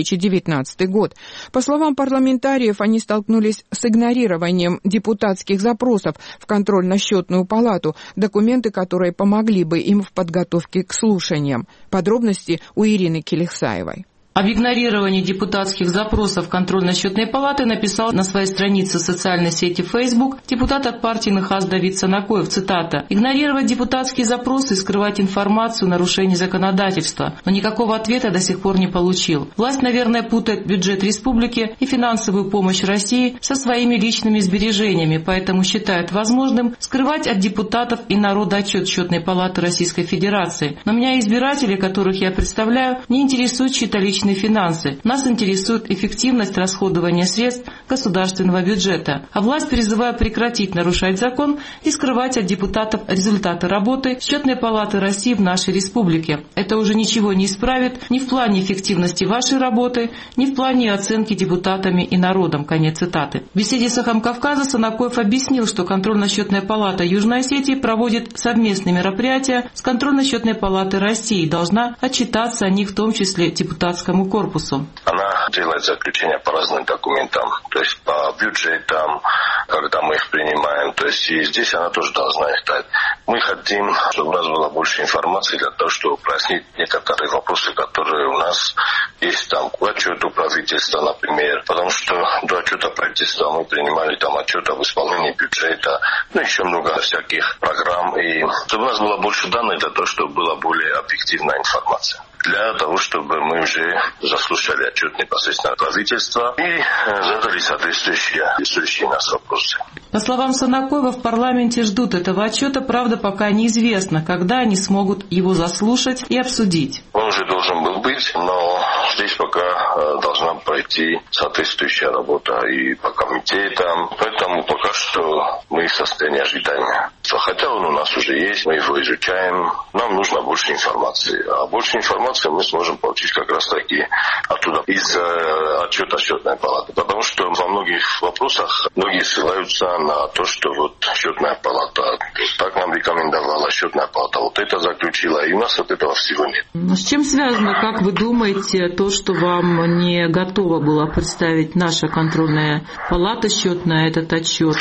2019 год. По словам парламентариев, они столкнулись с игнорированием депутатских запросов в контрольно-счетную палату, документы, которые помогли бы им в подготовке к слушаниям. Подробности у Ирины Келихсаевой. Об игнорировании депутатских запросов контрольно-счетной палаты написал на своей странице в социальной сети Facebook депутат от партии НХАС Давид Санакоев, цитата: «Игнорировать депутатские запросы и скрывать информацию – нарушение законодательства, но никакого ответа до сих пор не получил. Власть, наверное, путает бюджет республики и финансовую помощь России со своими личными сбережениями, поэтому считает возможным скрывать от депутатов и народа отчет Счетной палаты Российской Федерации. Но меня избиратели, которых я представляю, не интересуют чьи-то личные финансы. Нас интересует эффективность расходования средств государственного бюджета. А власть призываю прекратить нарушать закон и скрывать от депутатов результаты работы Счетной палаты России в нашей республике. Это уже ничего не исправит ни в плане эффективности вашей работы, ни в плане оценки депутатами и народом». Конец цитаты. В беседе с «Эхом Кавказа» Санакоев объяснил, что контрольно-счетная палата Южной Осетии проводит совместные мероприятия с контрольно-счетной палатой России и должна отчитаться о них, в том числе депутатскому корпусу. Она делает заключения по разным документам, то есть по бюджетам, когда мы их принимаем, то есть и здесь она тоже должна их дать. Мы хотим, чтобы у нас было больше информации для того, чтобы прояснить некоторые вопросы, которые у нас есть там к отчету правительства, например, потому что до отчета правительства мы принимали там отчет об исполнении бюджета, еще много всяких программ, и чтобы у нас было больше данных для того, чтобы была более объективная информация. Для того, чтобы мы уже заслушали отчет непосредственно правительства и задали соответствующие нас вопросы. По словам Санакоева, в парламенте ждут этого отчета, правда, пока неизвестно, когда они смогут его заслушать и обсудить. Он уже должен был быть, но здесь пока должна пройти соответствующая работа и по комитетам, поэтому пока что мы в состоянии ожидания. Хотя он у нас уже есть, мы его изучаем, нам нужно больше информации, а больше информации мы сможем получить как раз таки оттуда, из отчета Счетной палаты. Потому что во многих вопросах многие ссылаются на то, что вот Счетная палата так нам рекомендовала, Счетная палата вот это заключила, и у нас вот этого всего нет. С чем связано, как вы думаете, то, что вам не готова была представить наша контрольная палата счетная этот отчет?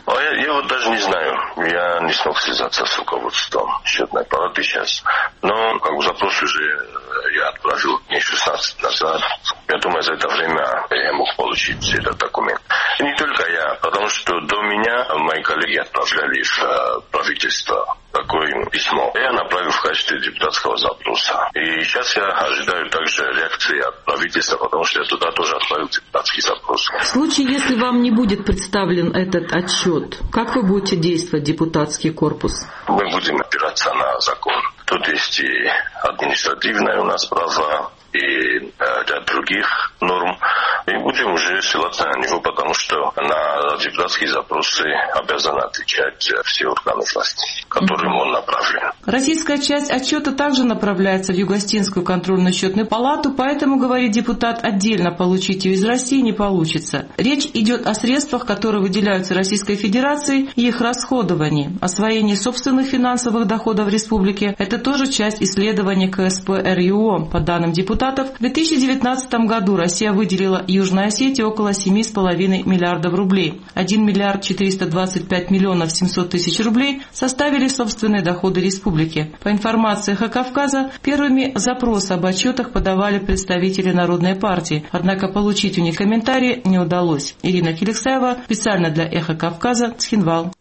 Я вот даже не знаю. Я не смог связаться с руководством Счетной палаты сейчас. Но запрос уже я отправил дней 16 назад. Я думаю, за это время я мог получить этот документ. И не только я, потому что до меня мои коллеги отправляли в правительство такое письмо. Я направил в качестве депутатского запроса. И сейчас я ожидаю также реакции от правительства, потому что я туда тоже отправил депутатский запрос. В случае, если вам не будет представлен этот отчет, как вы будете действовать, депутатский корпус? Мы будем опираться на закон. Тут есть и административное у нас право, и ряд других норм. И будем уже ссылаться на него, потому что на депутатские запросы обязаны отвечать все органы власти, которым он направлен. Российская часть отчета также направляется в Юго-Остинскую контрольно-счетную палату, поэтому, говорит депутат, отдельно получить ее из России не получится. Речь идет о средствах, которые выделяются Российской Федерации, и их расходовании. Освоение собственных финансовых доходов республики – это тоже часть исследования КСП РЮО. По данным депутатов, в 2019 году Россия выделила Южной Осетии около 7,5 миллиардов рублей. 1 миллиард 425 миллионов 700 тысяч рублей составили собственные доходы республики. По информации «Эхо Кавказа», первыми запросы об отчетах подавали представители Народной партии, однако получить у них комментарии не удалось. Ирина Киликсаева, специально для «Эхо Кавказа», Цхинвал.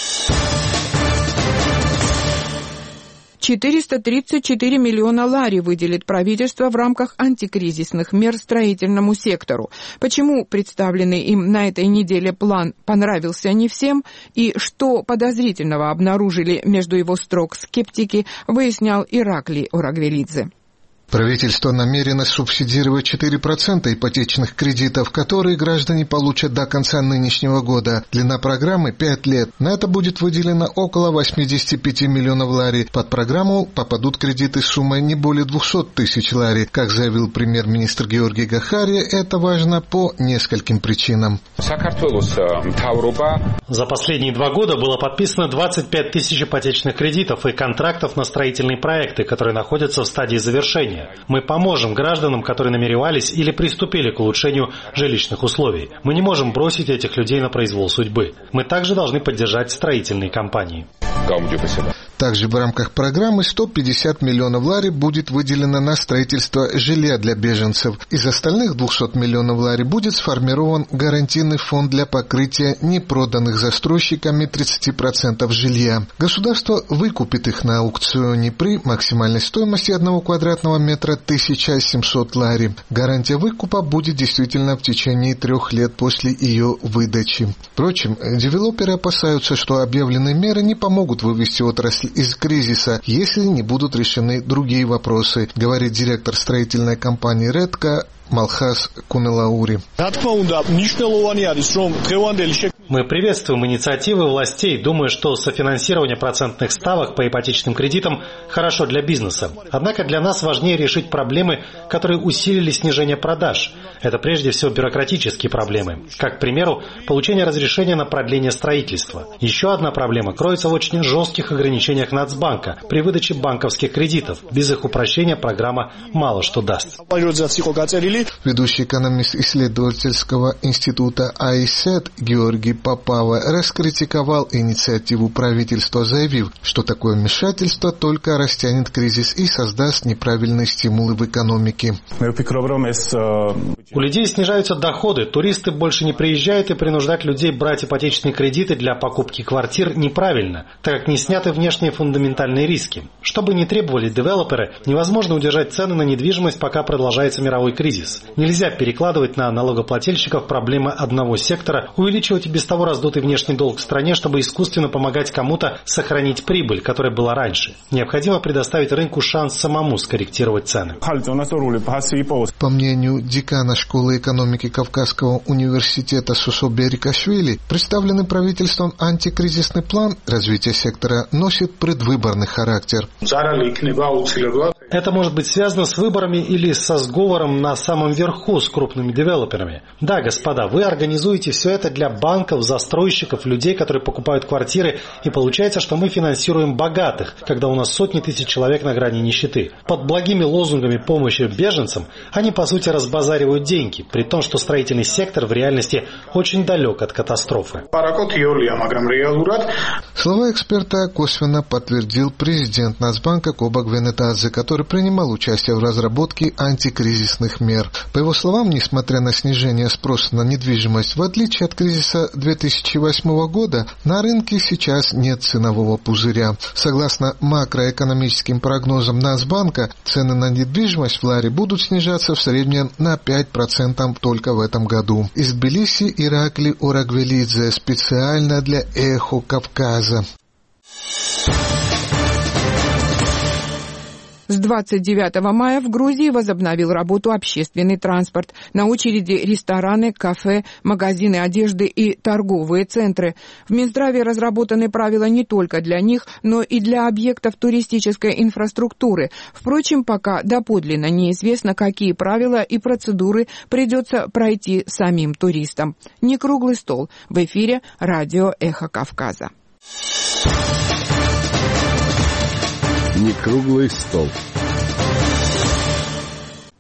434 миллиона лари выделит правительство в рамках антикризисных мер строительному сектору. Почему представленный им на этой неделе план понравился не всем и что подозрительного обнаружили между его строк скептики, выяснял Ираклий Орагвелидзе. Правительство намерено субсидировать 4% ипотечных кредитов, которые граждане получат до конца нынешнего года. Длина программы 5 лет. На это будет выделено около 85 миллионов лари. Под программу попадут кредиты с суммой не более 200 тысяч лари. Как заявил премьер-министр Георгий Гахария, это важно по нескольким причинам. За последние 2 года было подписано 25 тысяч ипотечных кредитов и контрактов на строительные проекты, которые находятся в стадии завершения. Мы поможем гражданам, которые намеревались или приступили к улучшению жилищных условий. Мы не можем бросить этих людей на произвол судьбы. Мы также должны поддержать строительные компании. Также в рамках программы 150 миллионов лари будет выделено на строительство жилья для беженцев. Из остальных 200 миллионов лари будет сформирован гарантийный фонд для покрытия непроданных застройщиками 30% жилья. Государство выкупит их на аукционе при максимальной стоимости 1 квадратного метра 1700 лари. Гарантия выкупа будет действительно в течение 3 лет после ее выдачи. Впрочем, девелоперы опасаются, что объявленные меры не помогут вывести отрасль из кризиса, если не будут решены другие вопросы, говорит директор строительной компании «Редка» Малхас Кунелаури. Мы приветствуем инициативы властей, думая, что софинансирование процентных ставок по ипотечным кредитам хорошо для бизнеса. Однако для нас важнее решить проблемы, которые усилили снижение продаж. Это прежде всего бюрократические проблемы. Как, к примеру, получение разрешения на продление строительства. Еще одна проблема кроется в очень жестких ограничениях Нацбанка при выдаче банковских кредитов. Без их упрощения программа мало что даст. Ведущий экономист исследовательского института АИСЭД Георгий Попава раскритиковал инициативу правительства, заявив, что такое вмешательство только растянет кризис и создаст неправильные стимулы в экономике. У людей снижаются доходы, туристы больше не приезжают, и принуждать людей брать ипотечные кредиты для покупки квартир неправильно, так как не сняты внешние фундаментальные риски. Что бы ни требовали девелоперы, невозможно удержать цены на недвижимость, пока продолжается мировой кризис. Нельзя перекладывать на налогоплательщиков проблемы одного сектора, увеличивать и без того раздутый внешний долг в стране, чтобы искусственно помогать кому-то сохранить прибыль, которая была раньше. Необходимо предоставить рынку шанс самому скорректировать цены. По мнению декана школы экономики Кавказского университета Сусо Берикашвили, представленный правительством антикризисный план развития сектора носит предвыборный характер. Это может быть связано с выборами или со сговором на самом верху с крупными девелоперами. Да, господа, вы организуете все это для банков, застройщиков, людей, которые покупают квартиры, и получается, что мы финансируем богатых, когда у нас сотни тысяч человек на грани нищеты. Под благими лозунгами помощи беженцам они, по сути, разбазаривают деньги, при том, что строительный сектор в реальности очень далек от катастрофы. Слова эксперта косвенно подтвердил президент Нацбанка Кобак Венетадзе, который принимал участие в разработке антикризисных мер. По его словам, несмотря на снижение спроса на недвижимость, в отличие от кризиса 2008 года, на рынке сейчас нет ценового пузыря. Согласно макроэкономическим прогнозам Нацбанка, цены на недвижимость в ларе будут снижаться в среднем на 5% только в этом году. Из Тбилиси Ираклий Орагвелидзе специально для «Эхо Кавказа». С 29 мая в Грузии возобновил работу общественный транспорт. На очереди рестораны, кафе, магазины одежды и торговые центры. В Минздраве разработаны правила не только для них, но и для объектов туристической инфраструктуры. Впрочем, пока доподлинно неизвестно, какие правила и процедуры придется пройти самим туристам. Не круглый стол. В эфире радио «Эхо Кавказа». Не круглый стол.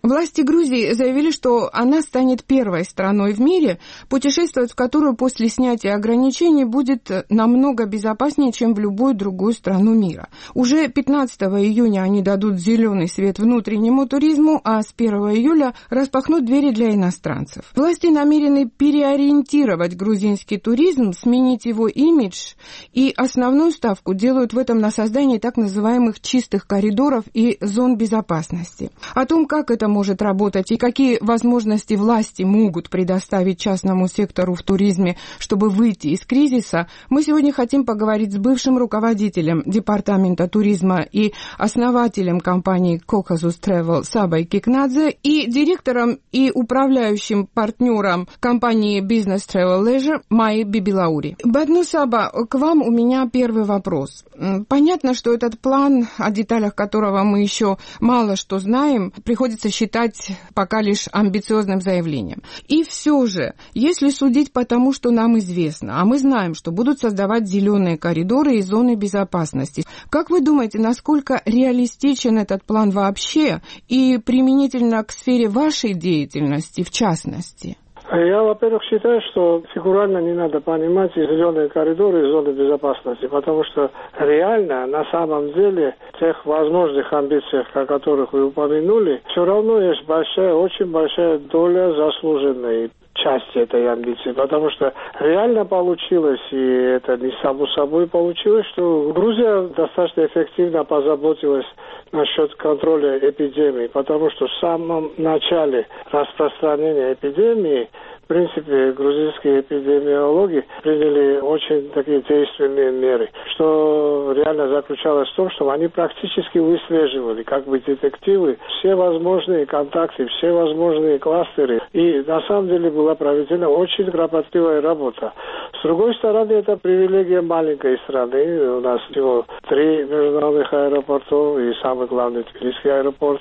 Власти Грузии заявили, что она станет первой страной в мире, путешествовать в которую после снятия ограничений будет намного безопаснее, чем в любую другую страну мира. Уже 15 июня они дадут зеленый свет внутреннему туризму, а с 1 июля распахнут двери для иностранцев. Власти намерены переориентировать грузинский туризм, сменить его имидж, и основную ставку делают в этом на создании так называемых чистых коридоров и зон безопасности. О том, как это может работать и какие возможности власти могут предоставить частному сектору в туризме, чтобы выйти из кризиса, мы сегодня хотим поговорить с бывшим руководителем Департамента туризма и основателем компании Caucasus Travel Сабой Кикнадзе и директором и управляющим партнером компании Business Travel Leisure Майей Бибилаури. Бадну Саба, к вам у меня первый вопрос. Понятно, что этот план, о деталях которого мы еще мало что знаем, приходится считать пока лишь амбициозным заявлением. И все же, если судить по тому, что нам известно, а мы знаем, что будут создавать зеленые коридоры и зоны безопасности, как вы думаете, насколько реалистичен этот план вообще и применительно к сфере вашей деятельности в частности? Я, во-первых, считаю, что фигурально не надо понимать и зеленые коридоры, и зоны безопасности, потому что реально, на самом деле, тех возможных амбициях, о которых вы упомянули, все равно есть большая, очень большая доля заслуженной части этой амбиции, потому что реально получилось, и это не само собой получилось, что Грузия достаточно эффективно позаботилась насчет контроля эпидемии, потому что в самом начале распространения эпидемии, в принципе, грузинские эпидемиологи приняли очень такие действенные меры, что реально заключалось в том, что они практически выслеживали, как бы детективы, все возможные контакты, все возможные кластеры. И на самом деле была проведена очень кропотливая работа. С другой стороны, это привилегия маленькой страны. У нас всего 3 международных аэропорта и самый главный Тбилисский аэропорт.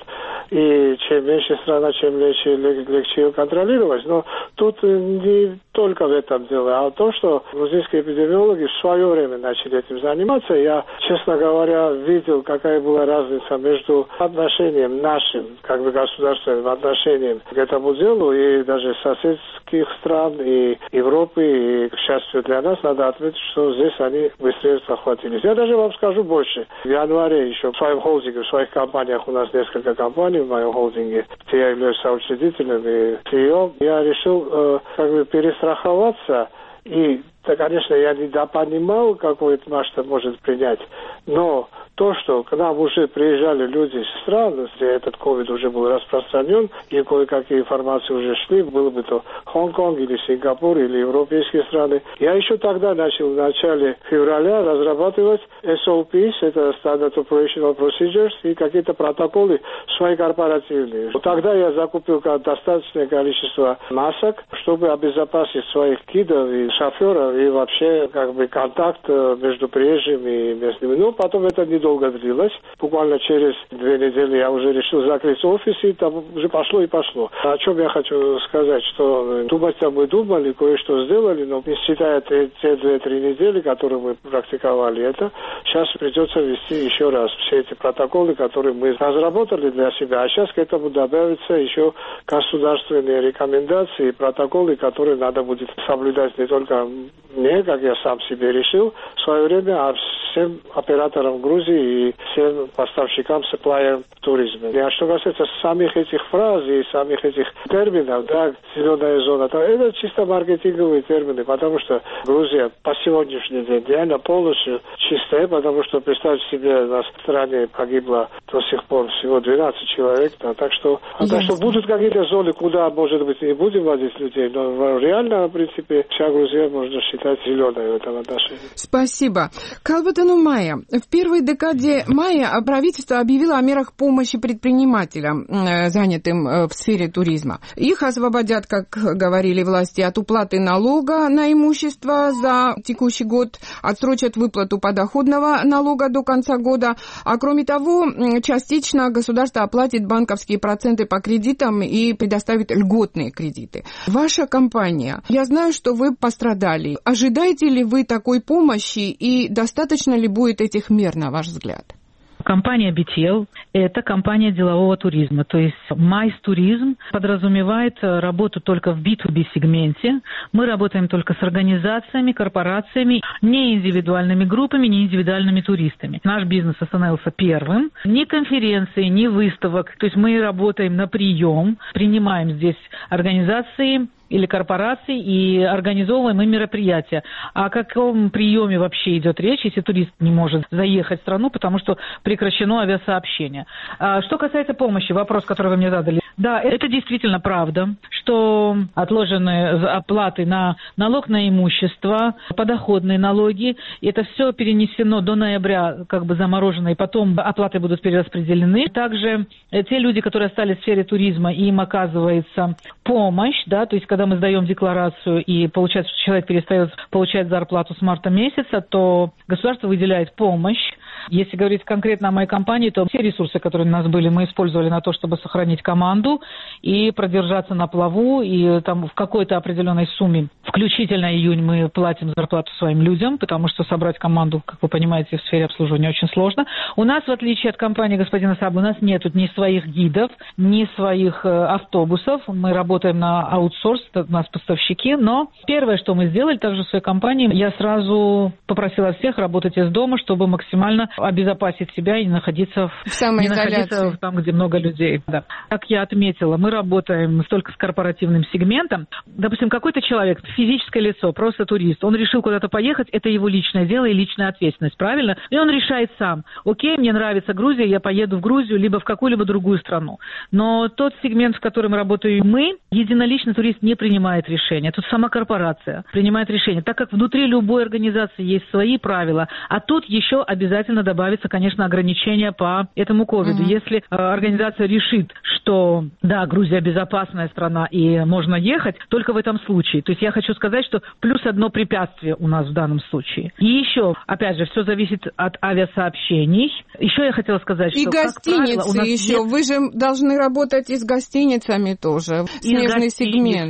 И чем меньше страна, чем легче ее контролировать. Но тут не только в этом дело, а в том, что грузинские эпидемиологи в свое время начали этим заниматься. Я, честно говоря, видел, какая была разница между отношением нашим, как бы государственным отношением к этому делу, и даже соседских стран, и Европы, и, к счастью для нас, надо отметить, что здесь они быстрее захватились. Я даже вам скажу больше. В январе еще в своем холдинге, в своих компаниях, у нас несколько компаний в моем холдинге, где я являюсь соучредителем и CEO, я решил как бы перестраховаться. И, да, конечно, я недопонимал, какой это масштаб может принять, но то, что к нам уже приезжали люди из стран, где этот ковид уже был распространен, и кое-какие информации уже шли, было бы то Хонконг или Сингапур или европейские страны. Я еще тогда начал в начале февраля разрабатывать SOPs, это Standard Operational Procedures, и какие-то протоколы свои корпоративные. Тогда я закупил достаточное количество масок, чтобы обезопасить своих гидов и шоферов, и вообще как бы контакт между приезжими и местными. Но потом это недолго длилось. Буквально через 2 недели я уже решил закрыть офис, и там уже пошло и пошло. О чем я хочу сказать, что думать-то мы думали, кое-что сделали, но не считая те 2-3 недели, которые мы практиковали это, сейчас придется ввести еще раз все эти протоколы, которые мы разработали для себя. А сейчас к этому добавятся еще государственные рекомендации и протоколы, которые надо будет соблюдать не только мне, как я сам себе решил в свое время, а всем операторам Грузии и всем поставщикам, supplier в туризме. А что касается самих этих фраз и самих этих терминов, да, зеленая зона, то это чисто маркетинговые термины, потому что Грузия по сегодняшний день реально полностью чистая, потому что, представьте себе, на стране погибло до сих пор всего 12 человек, да, так что будут какие-то зоны, куда, может быть, не будем водить людей, но реально, в принципе, вся Грузия можно считать зеленой в этом отношении. Спасибо. Калбатану Майя. В первой декаде мая правительство объявило о мерах помощи предпринимателям, занятым в сфере туризма. Их освободят, как говорили власти, от уплаты налога на имущество за текущий год, отсрочат выплату подоходного налога до конца года, а кроме того, частично государство оплатит банковские проценты по кредитам и предоставит льготные кредиты. Ваша компания, я знаю, что вы пострадали. Ожидаете ли вы такой помощи и достаточно ли будет этих мер, на ваш взгляд? Компания BTL – это компания делового туризма. То есть MICE-туризм подразумевает работу только в B2B-сегменте. Мы работаем только с организациями, корпорациями, не индивидуальными группами, не индивидуальными туристами. Наш бизнес остановился первым. Ни конференции, ни выставок. То есть мы работаем на прием, принимаем здесь организации или корпораций и организовываем им мероприятия. О каком приеме вообще идет речь, если турист не может заехать в страну, потому что прекращено авиасообщение? Что касается помощи, вопрос, который вы мне задали. Да, это действительно правда, что отложенные оплаты на налог на имущество, подоходные налоги, это все перенесено до ноября, как бы заморожено, и потом оплаты будут перераспределены. Также те люди, которые остались в сфере туризма, им оказывается помощь, да, то есть когда мы сдаем декларацию и получается, что человек перестает получать зарплату с марта месяца, то государство выделяет помощь. Если говорить конкретно о моей компании, то все ресурсы, которые у нас были, мы использовали на то, чтобы сохранить команду и продержаться на плаву. И там в какой-то определенной сумме, включительно июнь, мы платим зарплату своим людям, потому что собрать команду, как вы понимаете, в сфере обслуживания очень сложно. У нас, в отличие от компании господина Саба, у нас нет ни своих гидов, ни своих автобусов. Мы работаем на аутсорс, у нас поставщики. Но первое, что мы сделали также в своей компании, я сразу попросила всех работать из дома, чтобы максимально обезопасить себя и находиться не находиться там, где много людей. Да. Как я отметила, мы работаем только с корпоративным сегментом. Допустим, какой-то человек, физическое лицо, просто турист, он решил куда-то поехать, это его личное дело и личная ответственность, правильно? И он решает сам. Окей, мне нравится Грузия, я поеду в Грузию, либо в какую-либо другую страну. Но тот сегмент, в котором работаем мы, единолично турист не принимает решения. Тут сама корпорация принимает решение. Так как внутри любой организации есть свои правила, а тут еще обязательно добавится, конечно, ограничения по этому ковиду. Если организация решит, что, да, Грузия безопасная страна и можно ехать, только в этом случае. То есть я хочу сказать, что плюс одно препятствие у нас в данном случае. И еще, опять же, все зависит от авиасообщений. Еще я хотела сказать, что... И гостиницы правило, у нас еще. Вы же должны работать и с гостиницами тоже. Смежный сегмент.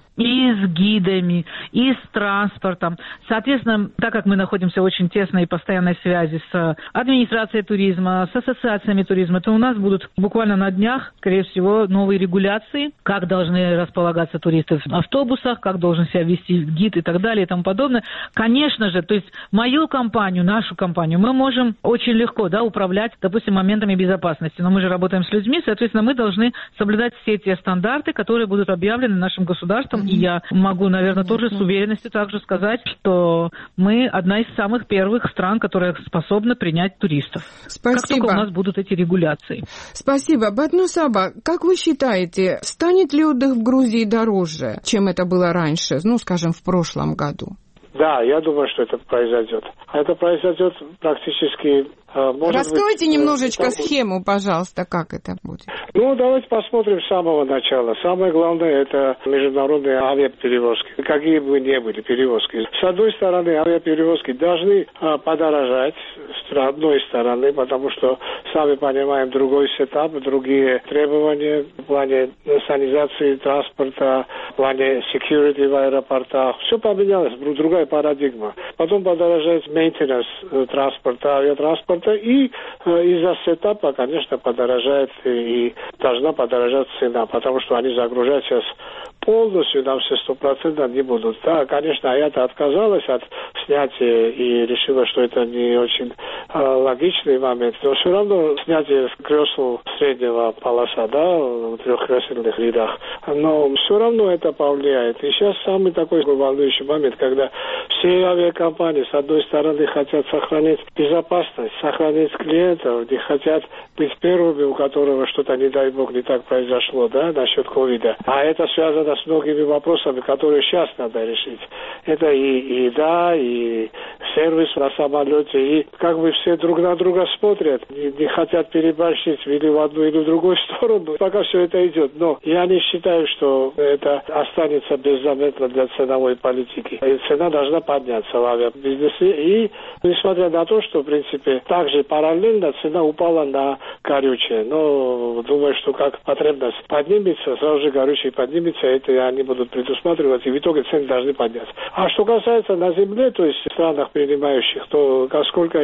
И с гидами, и с транспортом. Соответственно, так как мы находимся в очень тесной и постоянной связи с администрацией туризма, с ассоциациями туризма, то у нас будут буквально на днях, скорее всего, новые регуляции, как должны располагаться туристы в автобусах, как должен себя вести гид и так далее и тому подобное. Конечно же, то есть мою компанию, нашу компанию, мы можем очень легко, да, управлять, допустим, моментами безопасности, но мы же работаем с людьми, соответственно, мы должны соблюдать все те стандарты, которые будут объявлены нашим государством. И я могу, наверное, тоже с уверенностью также сказать, что мы одна из самых первых стран, которая способна принять туристов. Спасибо. Как только у нас будут эти регуляции. Спасибо. Баднусаба, как вы считаете, станет ли отдых в Грузии дороже, чем это было раньше, ну, скажем, в прошлом году? Да, я думаю, что это произойдет. Это произойдет практически... Раскройте немножечко схему, пожалуйста, как это будет. Ну, давайте посмотрим с самого начала. Самое главное, это международные авиаперевозки. Какие бы ни были перевозки. С одной стороны, авиаперевозки должны подорожать с одной стороны, потому что, сами понимаем, другой сетап, другие требования в плане санизации транспорта, в плане security в аэропортах. Все поменялось, другая парадигма. Потом подорожает maintenance транспорта, авиатранспорта, и из-за сетапа, конечно, подорожает и должна подорожать цена, потому что они загружают сейчас полностью, нам все 100% не будут. Да, конечно, я-то отказалась от снятия и решила, что это не очень логичный момент, но все равно снятие кресел среднего полоса, да, в трехкресельных рядах, но все равно это повлияет. И сейчас самый такой волнующий момент, когда все авиакомпании, с одной стороны, хотят сохранить безопасность, сохранить клиентов, не хотят быть первыми, у которого что-то, не дай бог, не так произошло, да, насчет ковида. А это связано с многими вопросами, которые сейчас надо решить. Это и еда, и сервис на самолете, и как бы все друг на друга смотрят, не хотят переборщить или в одну, или в другую сторону, пока все это идет. Но я не считаю, что это останется беззаметно для ценовой политики. И цена должна подняться в авиабизнесе. И несмотря на то, что, в принципе, также параллельно цена упала на горючее. Но думаю, что как потребность поднимется, сразу же горючее поднимется, это они будут предусматривать, и в итоге цены должны подняться. А что касается на земле, то есть в странах принимающих, то, насколько я, в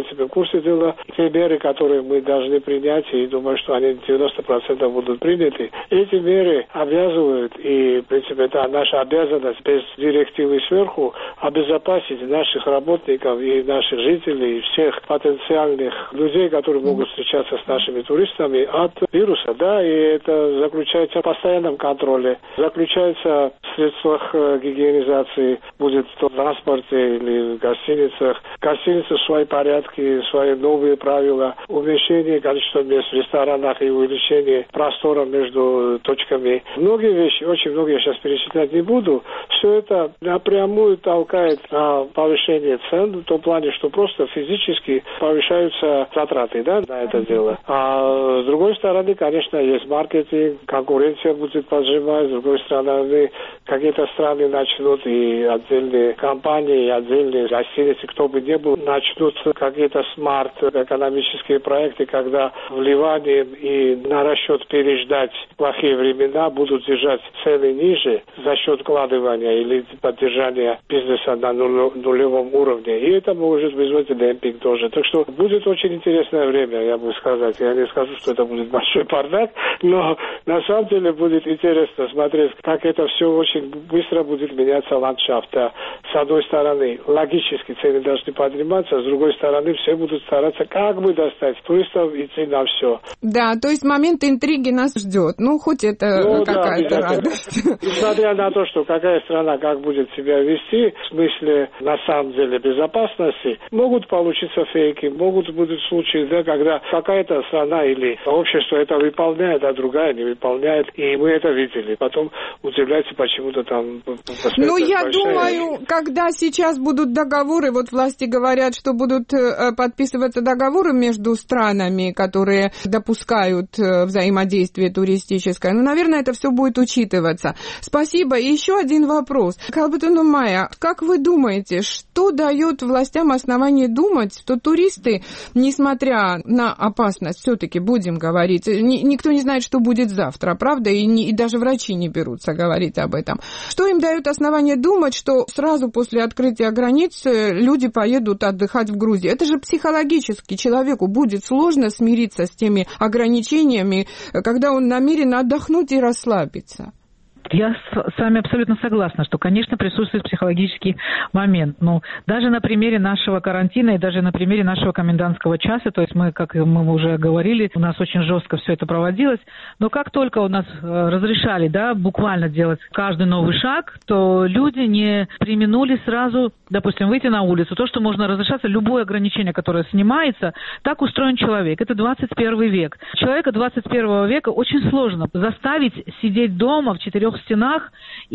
принципе, в курсе дела. Те меры, которые мы должны принять, и думаю, что они 90% будут приняты, эти меры обязывают, и, в принципе, это наша обязанность без директивы сверху обезопасить наших работников и наших жителей, и всех потенциальных людей, которые могут встречаться с нашими туристами от вируса. Да, и это заключается в постоянном контроле, заключается в средствах гигиенизации, будет в транспорте или в гостиницах. Гостиницы свои порядки, свои новые правила, уменьшение количества мест в ресторанах и увеличение простора между точками. Многие вещи, очень многие я сейчас перечислять не буду, все это напрямую толкает на повышение цен, в том плане, что просто физически повышаются затраты, да, на это дело. А с другой стороны, конечно, есть маркетинг, конкуренция будет поджимать, с другой стороны, какие-то страны начнут, и отдельные компании, и отдельные гостиницы, кто бы ни был, начнут какие-то смарт-экономические проекты, когда вливанием и на расчет переждать плохие времена будут держать цены ниже за счет вкладывания или поддержания бизнеса на нулевом уровне. И это может вызвать демпинг тоже. Так что будет очень интересное время, я бы сказать. Я не скажу, что это будет большой бардак, но на самом деле будет интересно смотреть, как это все очень быстро будет меняться ландшафт. С одной стороны, логически цены должны подниматься, с другой стороны, все будут стараться как бы достать туристов, идти на все. Да, то есть момент интриги нас ждет. Ну, хоть это какая-то радость. Несмотря на то, что какая страна как будет себя вести, в смысле, на самом деле, безопасности, могут получиться фейки, могут быть случаи, да, когда какая-то страна или общество это выполняет, а другая не выполняет, и мы это видели. Потом удивляется, почему-то там... Ну, я думаю, когда сейчас будут договоры, вот власти говорят, что будут подписываться договоры между странами, которые допускают взаимодействие туристическое, ну, наверное, это все будет учитываться. Спасибо. И еще один вопрос. Калбатуну Майя, как вы думаете, что дает властям основание думать, что туристы, несмотря на опасность, все-таки будем говорить, никто не знает, что будет завтра, правда, и даже врачи не берутся говорить об этом. Что им дает основание думать, что сразу после открытия границ люди поедут отдыхать в Грузию? Это же психологически человеку будет сложно смириться с теми ограничениями, когда он намерен отдохнуть и расслабиться. Я с вами абсолютно согласна, что, конечно, присутствует психологический момент. Но даже на примере нашего карантина и даже на примере нашего комендантского часа, то есть мы, как мы уже говорили, у нас очень жестко все это проводилось, но как только у нас разрешали, да, буквально делать каждый новый шаг, то люди не преминули сразу, допустим, выйти на улицу. То, что можно разрешаться, любое ограничение, которое снимается, так устроен человек. Это 21 век. Человека 21 века очень сложно заставить сидеть дома в 4 стенах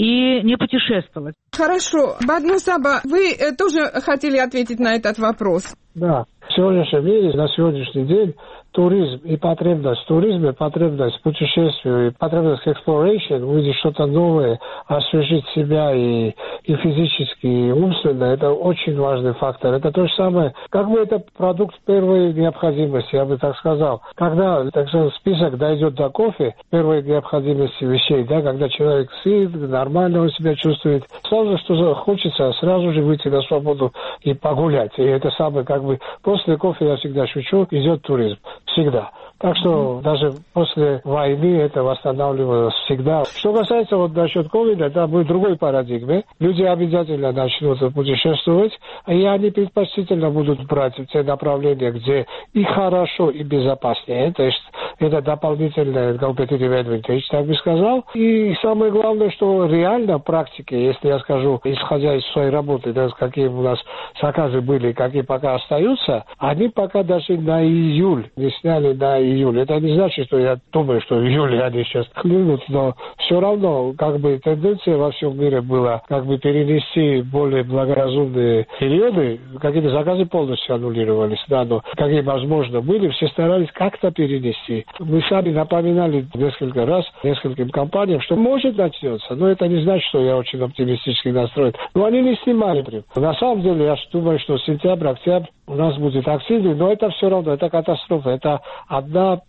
и не путешествовать. Хорошо. Бадмусаба, вы тоже хотели ответить на этот вопрос? Да. В сегодняшнем мире, на сегодняшний день, туризм и потребность в туризме, потребность в путешествии, потребность в exploration, увидеть что-то новое, освежить себя и физически, и умственно, это очень важный фактор. Это то же самое, как бы это продукт первой необходимости, я бы так сказал. Когда, так сказать, список дойдет до кофе, первой необходимости вещей, да, когда человек сыт, нормально он себя чувствует, сразу что хочется, сразу же выйти на свободу и погулять. И это самое, как бы, после кофе, я всегда шучу, идет туризм. Всегда. Так что даже после войны это восстанавливалось всегда. Что касается вот насчет ковида, это будет другой парадигме. Люди обязательно начнут путешествовать, и они предпочтительно будут брать в те направления, где и хорошо, и безопаснее. То есть это дополнительный competitive advantage, так бы сказал. И самое главное, что реально в практике, если я скажу, исходя из своей работы, да, какие у нас заказы были, какие пока остаются, они пока даже на июль не сняли на июль. Это не значит, что я думаю, что в июле они сейчас клюнут, но все равно как бы тенденция во всем мире была как бы перенести более благоразумные периоды. Какие-то заказы полностью аннулировались, да, но какие возможно были, все старались как-то перенести. Мы сами напоминали несколько раз нескольким компаниям, что может начнется, но это не значит, что я очень оптимистически настроен. Но они не снимали прям. На самом деле, я думаю, что сентябрь, октябрь у нас будет активный, но это все равно, это катастрофа. Это одна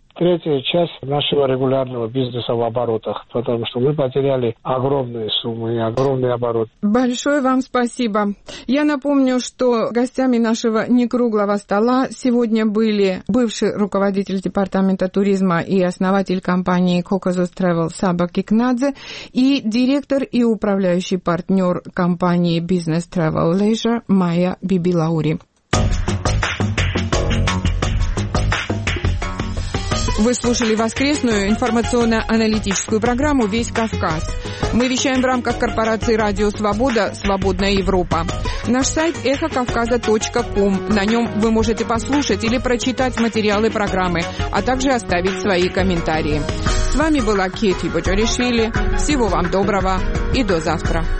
третья часть нашего регулярного бизнеса в оборотах, потому что мы потеряли огромные суммы и огромный оборот. Большое вам спасибо. Я напомню, что гостями нашего некруглого стола сегодня были бывший руководитель департамента туризма и основатель компании Caucasus Travel Саба Кикнадзе и директор и управляющий партнер компании Business Travel Leisure Майя Бибилаури. Вы слушали воскресную информационно-аналитическую программу «Весь Кавказ». Мы вещаем в рамках корпорации «Радио Свобода. Свободная Европа». Наш сайт эхокавказа.ком. На нем вы можете послушать или прочитать материалы программы, а также оставить свои комментарии. С вами была Кети Боджоришвили. Всего вам доброго и до завтра.